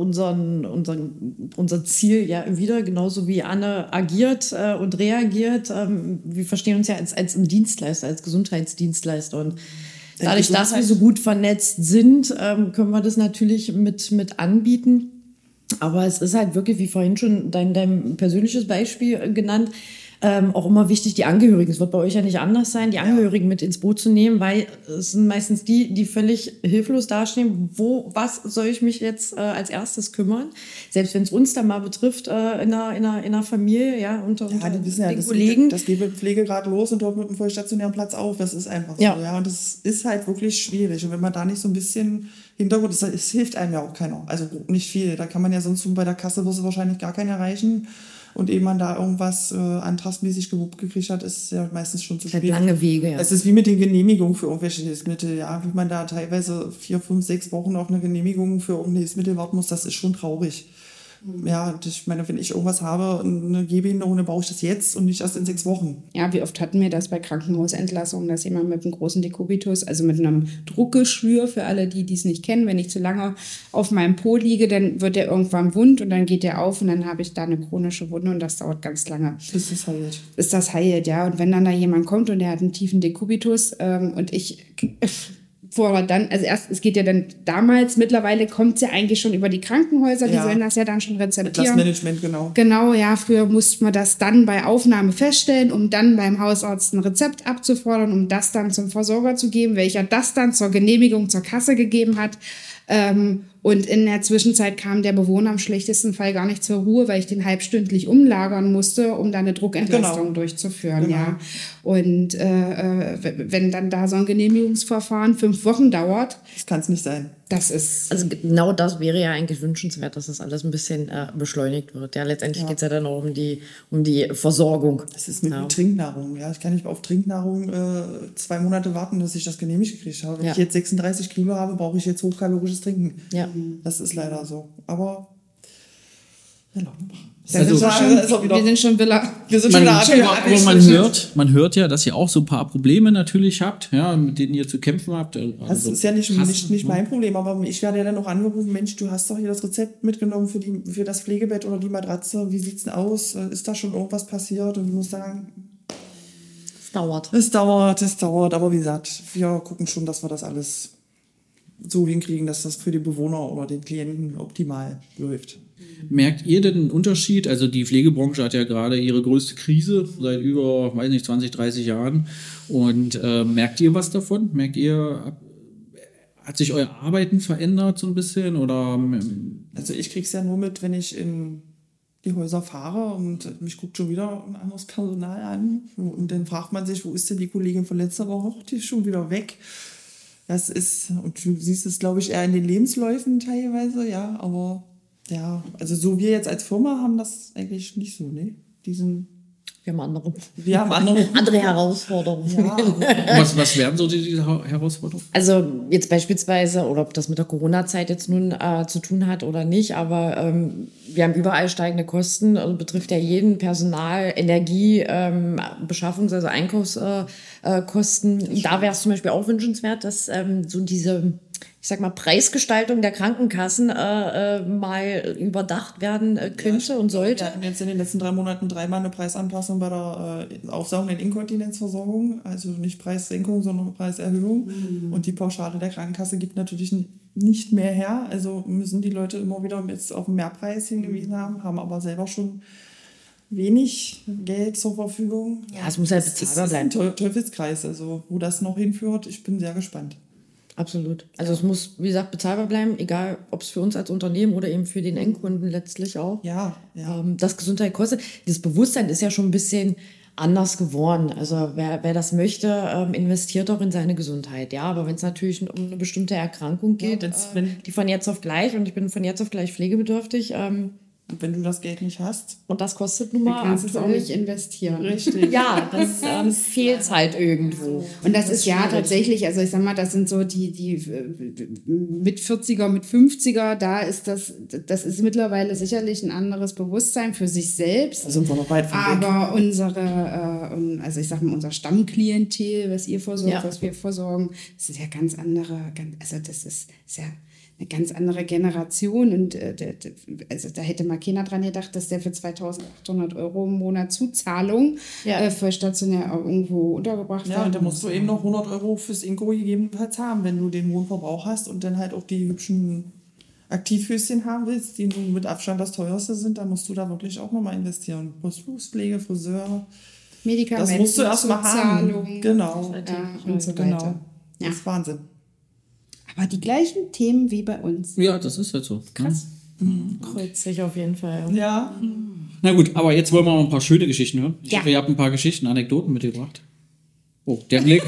unser Ziel ja wieder, genauso wie Anne agiert und reagiert. Wir verstehen uns ja als ein Dienstleister, als Gesundheitsdienstleister. Und dadurch, dass wir so gut vernetzt sind, können wir das natürlich mit anbieten. Aber es ist halt wirklich, wie vorhin schon dein persönliches Beispiel genannt, auch immer wichtig, die Angehörigen, es wird bei euch ja nicht anders sein, die Angehörigen mit ins Boot zu nehmen, weil es sind meistens die völlig hilflos dastehen, was soll ich mich jetzt als erstes kümmern? Selbst wenn es uns dann mal betrifft, in einer Familie, ja, unter die wissen den Kollegen. Das geht mit dem Pflegegrad los und hört mit dem vollstationären Platz auf, das ist einfach so, ja, und das ist halt wirklich schwierig und wenn man da nicht so ein bisschen Hintergrund, es hilft einem ja auch keiner, also nicht viel, da kann man ja sonst bei der Kasse wirst du wahrscheinlich gar keinen erreichen. Und ehe man da irgendwas antragsmäßig gewuppt gekriegt hat, ist ja meistens schon zu spät. Lange Wege, ja. Es ist wie mit den Genehmigungen für irgendwelche Hilfsmittel, ja, wie man da teilweise 4, 5, 6 Wochen auf eine Genehmigung für irgendein Hilfsmittel warten muss, das ist schon traurig. Ja, ich meine, wenn ich irgendwas habe, eine Gehbehinderung, dann brauche ich das jetzt und nicht erst in 6 Wochen. Ja, wie oft hatten wir das bei Krankenhausentlassungen, dass jemand mit einem großen Dekubitus, also mit einem Druckgeschwür, für alle, die es nicht kennen, wenn ich zu lange auf meinem Po liege, dann wird der irgendwann wund und dann geht der auf und dann habe ich da eine chronische Wunde und das dauert ganz lange. Bis das heilt. Bis das heilt, ja. Und wenn dann da jemand kommt und der hat einen tiefen Dekubitus und ich es geht ja dann damals, mittlerweile kommt es ja eigentlich schon über die Krankenhäuser, die Ja. sollen das ja dann schon Das rezeptieren. Management, genau. Genau, ja, früher musste man das dann bei Aufnahme feststellen, um dann beim Hausarzt ein Rezept abzufordern, um das dann zum Versorger zu geben, welcher das dann zur Genehmigung zur Kasse gegeben hat. Und in der Zwischenzeit kam der Bewohner im schlechtesten Fall gar nicht zur Ruhe, weil ich den halbstündlich umlagern musste, um da eine Druckentlastung Genau. durchzuführen. Genau. Ja. Und wenn dann da so ein Genehmigungsverfahren 5 Wochen dauert, Das kann es nicht sein. das ist... Also genau das wäre ja eigentlich wünschenswert, dass das alles ein bisschen beschleunigt wird. Ja, letztendlich geht es ja dann auch um die Versorgung. Das ist mit Trinknahrung. Ja, ich kann nicht auf Trinknahrung 2 Monate warten, dass ich das genehmigt gekriegt habe. Wenn Ja. ich jetzt 36 Kilo habe, brauche ich jetzt hochkalorisches Trinken. Ja. Das ist leider so. Aber genau. wir sind schon Villa. Wir sind schon wieder Aber man hört ja, dass ihr auch so ein paar Probleme natürlich habt, ja, mit denen ihr zu kämpfen habt. Das Also ist ja nicht mein Problem, aber ich werde ja dann noch angerufen, Mensch, du hast doch hier das Rezept mitgenommen für das Pflegebett oder die Matratze, wie sieht's denn aus? Ist da schon irgendwas passiert? Und ich muss sagen, Es dauert. es dauert, aber wie gesagt, wir gucken schon, dass wir das alles so hinkriegen, dass das für die Bewohner oder den Klienten optimal läuft. Merkt ihr denn einen Unterschied? Also die Pflegebranche hat ja gerade ihre größte Krise seit über, 20, 30 Jahren. Und merkt ihr was davon? Hat sich euer Arbeiten verändert so ein bisschen? Oder Also ich krieg's ja nur mit, wenn ich in die Häuser fahre und mich guckt schon wieder ein anderes Personal an. Und dann fragt man sich, wo ist denn die Kollegin von letzter Woche? Die ist schon wieder weg. Das ist, und du siehst es, glaube ich, eher in den Lebensläufen teilweise, ja, aber ja, also so wir jetzt als Firma haben das eigentlich nicht so, ne? Wir haben andere Herausforderungen. Ja, was wären so diese Herausforderungen? Also jetzt beispielsweise, oder ob das mit der Corona-Zeit jetzt nun zu tun hat oder nicht, aber wir haben überall steigende Kosten und betrifft ja jeden Personal, Energie, Beschaffungs-, also Einkaufskosten. Da wäre es zum Beispiel auch wünschenswert, dass so diese, ich sag mal, Preisgestaltung der Krankenkassen mal überdacht werden könnte und sollte. Wir hatten jetzt in den letzten 3 Monaten 3-mal eine Preisanpassung bei der aufsaugenden Inkontinenzversorgung. Also nicht Preissenkung, sondern Preiserhöhung. Und die Pauschale der Krankenkasse gibt natürlich nicht mehr her. Also müssen die Leute immer wieder jetzt auf den Mehrpreis hingewiesen haben aber selber schon wenig Geld zur Verfügung. Ja, es muss halt bezahlbar bleiben. Das ist ein Teufelskreis. Also wo das noch hinführt, ich bin sehr gespannt. Absolut. Also es muss, wie gesagt, bezahlbar bleiben, egal ob es für uns als Unternehmen oder eben für den Endkunden letztlich auch. Ja. Das Gesundheit kostet. Das Bewusstsein ist ja schon ein bisschen anders geworden. Also wer das möchte, investiert auch in seine Gesundheit. Ja, aber wenn es natürlich um eine bestimmte Erkrankung geht, die von jetzt auf gleich, und ich bin von jetzt auf gleich pflegebedürftig, Und wenn du das Geld nicht hast, und das kostet nun mal. Du kannst es auch nicht investieren. richtig. Ja, das fehlt halt irgendwo. Und das ist ja tatsächlich, also ich sag mal, das sind so die mit 40er, mit 50er, da ist das ist mittlerweile sicherlich ein anderes Bewusstsein für sich selbst. Da sind wir noch weit von weg. Aber also ich sag mal, unser Stammklientel, was ihr versorgt, was wir versorgen, das ist ja ganz andere, also das ist ja eine ganz andere Generation und also da hätte mal keiner dran gedacht, dass der für 2.800 € im Monat Zuzahlung für stationär irgendwo untergebracht wird. Ja, und da musst du eben noch 100 € fürs Inko gegebenenfalls haben, wenn du den hohen Verbrauch hast und dann halt auch die hübschen Aktivhöschen haben willst, die nun mit Abstand das teuerste sind, dann musst du da wirklich auch nochmal investieren. Berufspflege, Friseur, Medikamente, das musst du erstmal haben. Genau. Und so weiter. Genau. Ja. Das ist Wahnsinn. Aber die gleichen Themen wie bei uns. Ja, das ist halt so. Krass. Kreuzt sich auf jeden Fall. Ja. Na gut, aber jetzt wollen wir mal ein paar schöne Geschichten hören. Ich Ja. hoffe, ihr habt ein paar Geschichten, Anekdoten mitgebracht. Oh, der Blick.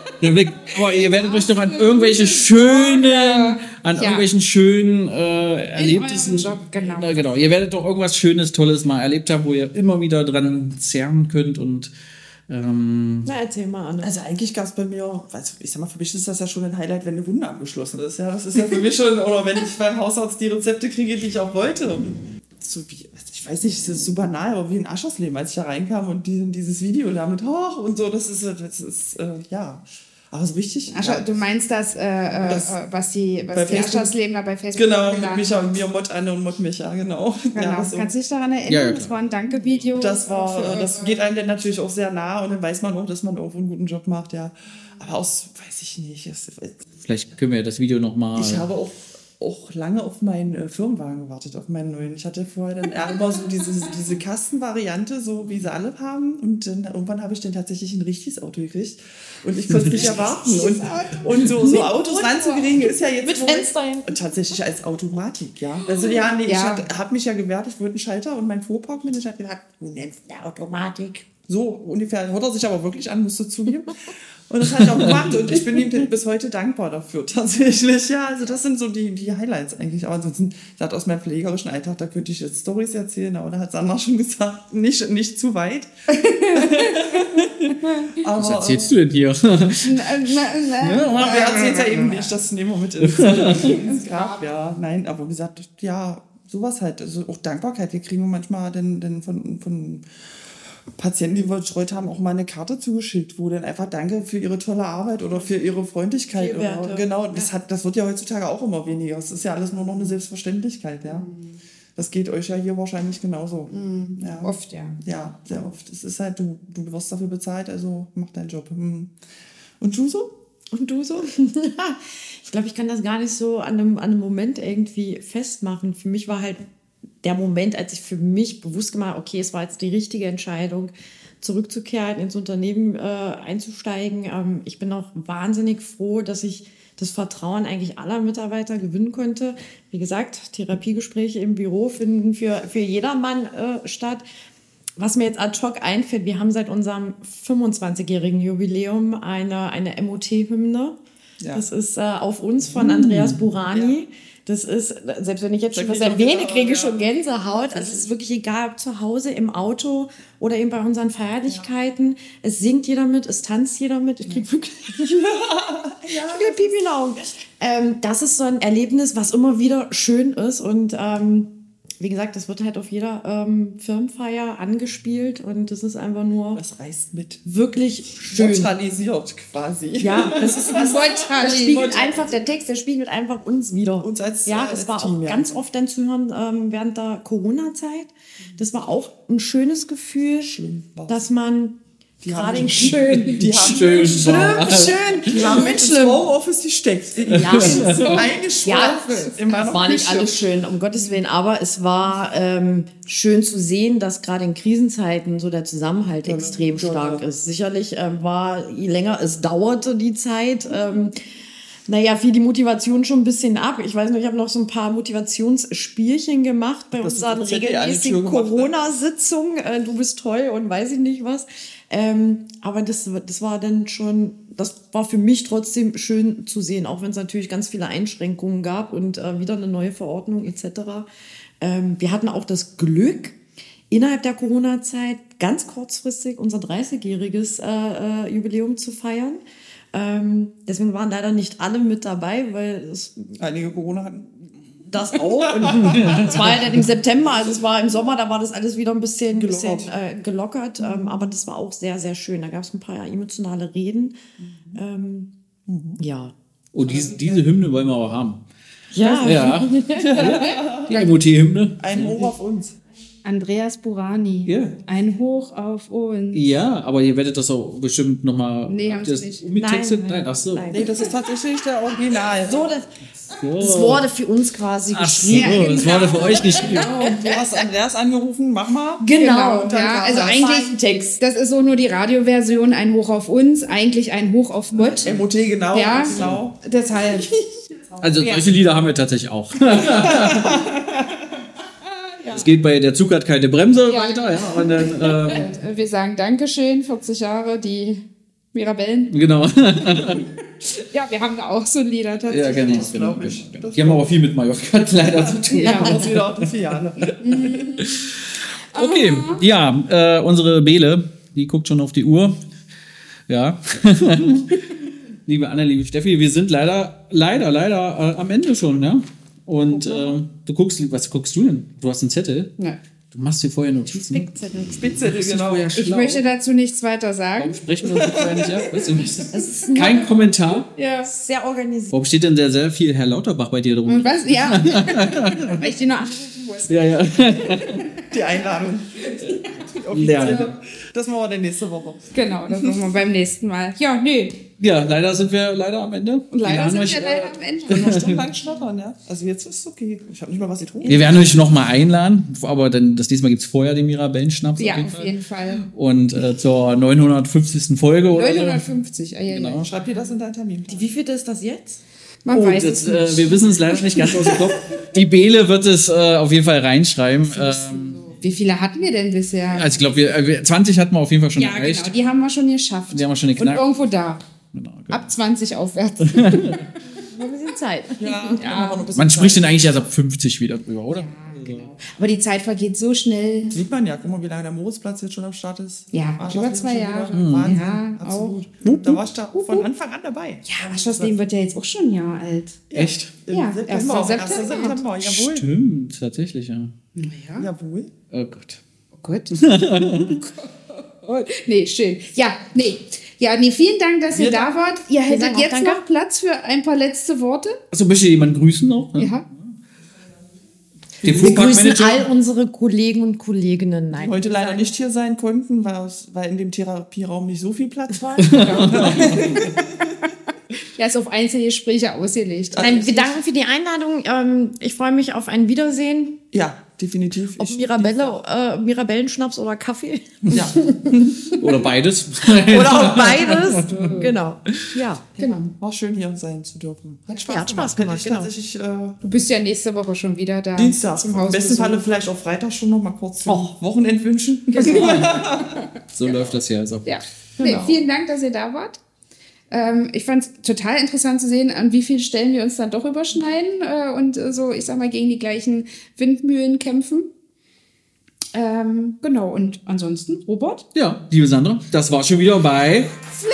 Aber ihr werdet euch doch an irgendwelche schönen, irgendwelchen schönen Erlebnissen. Job, genau. Genau. Ihr werdet doch irgendwas Schönes, Tolles mal erlebt haben, wo ihr immer wieder dran zehren könnt und Na, erzähl mal, Anne. Also eigentlich gab es bei mir, ich sag mal, für mich ist das ja schon ein Highlight, wenn eine Wunde abgeschlossen ist. Ja, das ist ja für mich schon, oder wenn ich beim Hausarzt die Rezepte kriege, die ich auch wollte. So wie, ich weiß nicht, das ist so banal, aber wie in Aschersleben, als ich da reinkam und dieses Video damit hoch und so, das ist ja. Aber so richtig. Ach, du meinst was die Aschers-Leben da bei Facebook Genau, mit geladen Micha haben. und mir, Mod Anne und Mod Micha, genau. Genau. Ja, so. Kannst du dich daran erinnern? Ja, das war ein Danke-Video. Das geht einem dann natürlich auch sehr nah und dann weiß man auch, dass man irgendwo einen guten Job macht, ja. Aber weiß ich nicht. Vielleicht können wir das Video nochmal... Ich habe auch lange auf meinen Firmenwagen gewartet, auf meinen neuen. Ich hatte vorher dann immer so diese Kastenvariante, so wie sie alle haben. Und dann irgendwann habe ich dann tatsächlich ein richtiges Auto gekriegt. Und ich konnte es nicht erwarten. Und so Autos ranzukriegen ist ja jetzt... Mit Fenstern. Tatsächlich als Automatik, ja. Also ich habe mich ja gewehrt, ich wollte einen Schalter und mein Fuhrparkmanager hat gesagt, du nennst eine Automatik. So ungefähr hört er sich aber wirklich an, musst du zugeben. Und das hat er auch gemacht und ich bin ihm bis heute dankbar dafür, tatsächlich. Ja, also das sind so die Highlights eigentlich. Aber ansonsten, das aus meinem pflegerischen Alltag, da könnte ich jetzt Storys erzählen, aber da hat Sandra schon gesagt, nicht zu weit. Was erzählst du denn hier? Aber wir erzählen es ja eben nicht, das nehmen wir mit ins Grab. Ja, nein, aber wie gesagt, ja, sowas halt. Also auch Dankbarkeit. Wir kriegen manchmal dann von Patienten, die wir betreut haben, auch mal eine Karte zugeschickt, wo dann einfach Danke für ihre tolle Arbeit oder für ihre Freundlichkeit. Oder, genau, das wird ja heutzutage auch immer weniger. Es ist ja alles nur noch eine Selbstverständlichkeit, ja. Das geht euch ja hier wahrscheinlich genauso. Ja. Oft, ja. Ja, sehr oft. Es ist halt, du wirst dafür bezahlt, also mach deinen Job. Und du so? Und du so? Ich glaube, ich kann das gar nicht so an einem Moment irgendwie festmachen. Für mich war halt der Moment, als ich für mich bewusst gemacht habe, okay, es war jetzt die richtige Entscheidung, zurückzukehren, ins Unternehmen einzusteigen. Ich bin auch wahnsinnig froh, dass ich das Vertrauen eigentlich aller Mitarbeiter gewinnen konnte. Wie gesagt, Therapiegespräche im Büro finden für jedermann statt. Was mir jetzt ad hoc einfällt, wir haben seit unserem 25-jährigen Jubiläum eine MOT-Hymne. Ja. Das ist auf uns von Andreas Burani. Ja. Das ist, selbst wenn ich jetzt schon was erwähne, kriege ich schon Gänsehaut. Also es ist wirklich egal, ob zu Hause, im Auto oder eben bei unseren Feierlichkeiten. Ja. Es singt jeder mit, es tanzt jeder mit. Ich kriege wirklich Pipi in den Augen. Das ist so ein Erlebnis, was immer wieder schön ist. Und wie gesagt, das wird halt auf jeder Firmenfeier angespielt und das ist einfach nur... Das reißt mit. Wirklich schön. Neutralisiert quasi. Ja, das spiegelt einfach, der Text, der spiegelt einfach uns wieder. Uns als ja, das war Team, auch ganz oft dann zu hören während der Corona-Zeit. Das war auch ein schönes Gefühl, dass man... Die haben schön. Die waren mit schlimm. Homeoffice gesteckt. Ja, so eingeschworfen. Es war nicht alles schön, um Gottes Willen, aber es war schön zu sehen, dass gerade in Krisenzeiten so der Zusammenhalt extrem stark ist. Sicherlich je länger es dauerte, die Zeit, fiel die Motivation schon ein bisschen ab. Ich weiß nicht, ich habe noch so ein paar Motivationsspielchen gemacht bei unseren regelmäßigen Corona-Sitzungen. Du bist toll und weiß ich nicht was. Aber das war dann schon, das war für mich trotzdem schön zu sehen, auch wenn es natürlich ganz viele Einschränkungen gab und wieder eine neue Verordnung etc. Wir hatten auch das Glück, innerhalb der Corona-Zeit ganz kurzfristig unser 30-jähriges Jubiläum zu feiern. Deswegen waren leider nicht alle mit dabei, weil es einige Corona hatten. Das auch. Und es war ja dann im September, also es war im Sommer, da war das alles wieder ein bisschen gelockert. Aber das war auch sehr, sehr schön. Da gab es ein paar emotionale Reden. Ja. Oh, diese Hymne wollen wir auch haben. Ja. Die MOT-Hymne. Ein Hoch auf uns. Andreas Burani. Ja. Ein Hoch auf uns. Ja, aber ihr werdet das auch bestimmt nochmal... Nee, haben sie nicht. Umgetextet? Nein, ach so. Nee, das ist tatsächlich der Original. Das wurde für uns quasi geschrieben. Das wurde für euch geschrieben. Du hast Andreas angerufen, mach mal. Genau. Ja, also eigentlich Text. Das ist so nur die Radioversion, ein Hoch auf uns, eigentlich ein Hoch auf Gott. MOT, genau. Ja, genau. Deshalb. Also solche Lieder haben wir tatsächlich auch. Es geht bei Der Zug hat keine Bremse weiter. Ja, und dann, wir sagen Dankeschön, 40 Jahre, die Mirabellen. Genau. Ja, wir haben da auch so Lieder tatsächlich. Ja, genau. Die haben aber viel mit Mallorca leider zu tun. Ja. Das ist wieder auch eine Filiale. Okay, ja, unsere Bele, die guckt schon auf die Uhr. Ja. Liebe Anne, liebe Steffi, wir sind leider am Ende schon, ja. Und was guckst du denn? Du hast einen Zettel. Ja. Du machst dir vorher Notizen. Spickzettel, genau. Ich möchte dazu nichts weiter sagen. Warum sprechen wir uns vorher nicht ab? Weißt du, kein Kommentar. Ja. Sehr organisiert. Warum steht denn sehr viel Herr Lauterbach bei dir drum? Und was? Ja. Weil ich die noch anrufen muss. Ja. Die Einladung. Ja. Das machen wir dann nächste Woche. Genau, das machen wir beim nächsten Mal. Ja, nee. Ja, leider sind wir am Ende. Und leider sind wir euch, leider am Ende. Noch stundenlang schnattern, ja? Also jetzt ist es okay. Ich habe nicht mal was getrunken. wir werden euch nochmal einladen, aber dann das nächste Mal gibt es vorher den Mirabellenschnaps. Ja, auf jeden Fall. Und zur 950. Folge. Oder? 950, Genau. Schreib dir das in deinen Termin. Wie viel ist das jetzt? Man Oh, weiß das, es nicht. wir wissen es leider nicht ganz aus dem Kopf. Die Bele wird es auf jeden Fall reinschreiben. Wie viele hatten wir denn bisher? Also ich glaube, 20 hatten wir auf jeden Fall schon Ja, erreicht. genau, die haben wir schon geschafft. Die haben wir schon geknackt. Und irgendwo da. Genau. Ab 20 aufwärts. Noch ein bisschen Zeit. Ja. Man spricht denn eigentlich erst ab 50 wieder drüber, oder? Aber die Zeit vergeht so schnell. Sieht man ja. Guck mal, wie lange der Moritzplatz jetzt schon am Start ist. Ja, War über das 2 schon Jahre. wieder? Wahnsinn. Ja, Absolut. Da warst du von Anfang an dabei. Ja, Waschersleben wird ja jetzt auch schon ein Jahr alt. Echt? Ja, September. 1. 1. September. September. Jawohl. Stimmt, tatsächlich, ja. Jawohl. Oh Gott. Oh Gott. Nee, schön. Ja, nee, vielen Dank, dass ihr da wart. Ihr hättet sagen auch jetzt danke. noch Platz für ein paar letzte Worte. Achso, möchte jemand grüßen noch? Ne? Ja. Den Wir grüßen Fuhrparkmanager? all unsere Kollegen und Kolleginnen. Nein. Heute leider nicht hier sein konnten, weil in dem Therapieraum nicht so viel Platz war. Ja, ist auf Einzelgespräche ausgelegt. Nein, wir danken für die Einladung. Ich freue mich auf ein Wiedersehen. Ja, definitiv. Ob Mirabellenschnaps oder Kaffee. Ja. Oder beides. Oder auch beides. Genau. Ja. Genau. War schön, hier sein zu dürfen. Hat Spaß Ja, hat Spaß gemacht, Hätte ich genau. tatsächlich Du bist ja nächste Woche schon wieder da. Dienstag. Zum Im Haus besten Falle vielleicht auch Freitag schon noch mal kurz zum Wochenend wünschen. So läuft das ja. Also. Ja. Nee, vielen Dank, dass ihr da wart. Ich fand es total interessant zu sehen, an wie vielen Stellen wir uns dann doch überschneiden und so, ich sag mal, gegen die gleichen Windmühlen kämpfen. Genau, und ansonsten, Robert? Ja, liebe Sandra, das war schon wieder bei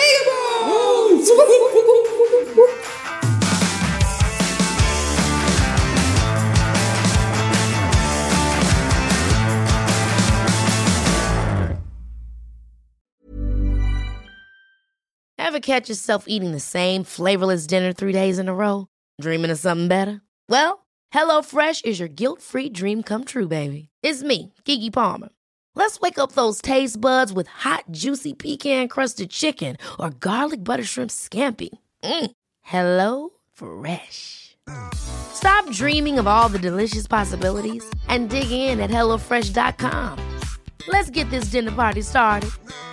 Ever catch yourself eating the same flavorless dinner 3 days in a row? Dreaming of something better? Well, HelloFresh is your guilt-free dream come true, baby. It's me, Keke Palmer. Let's wake up those taste buds with hot, juicy pecan-crusted chicken or garlic butter shrimp scampi. Hello Fresh. Stop dreaming of all the delicious possibilities and dig in at HelloFresh.com. Let's get this dinner party started.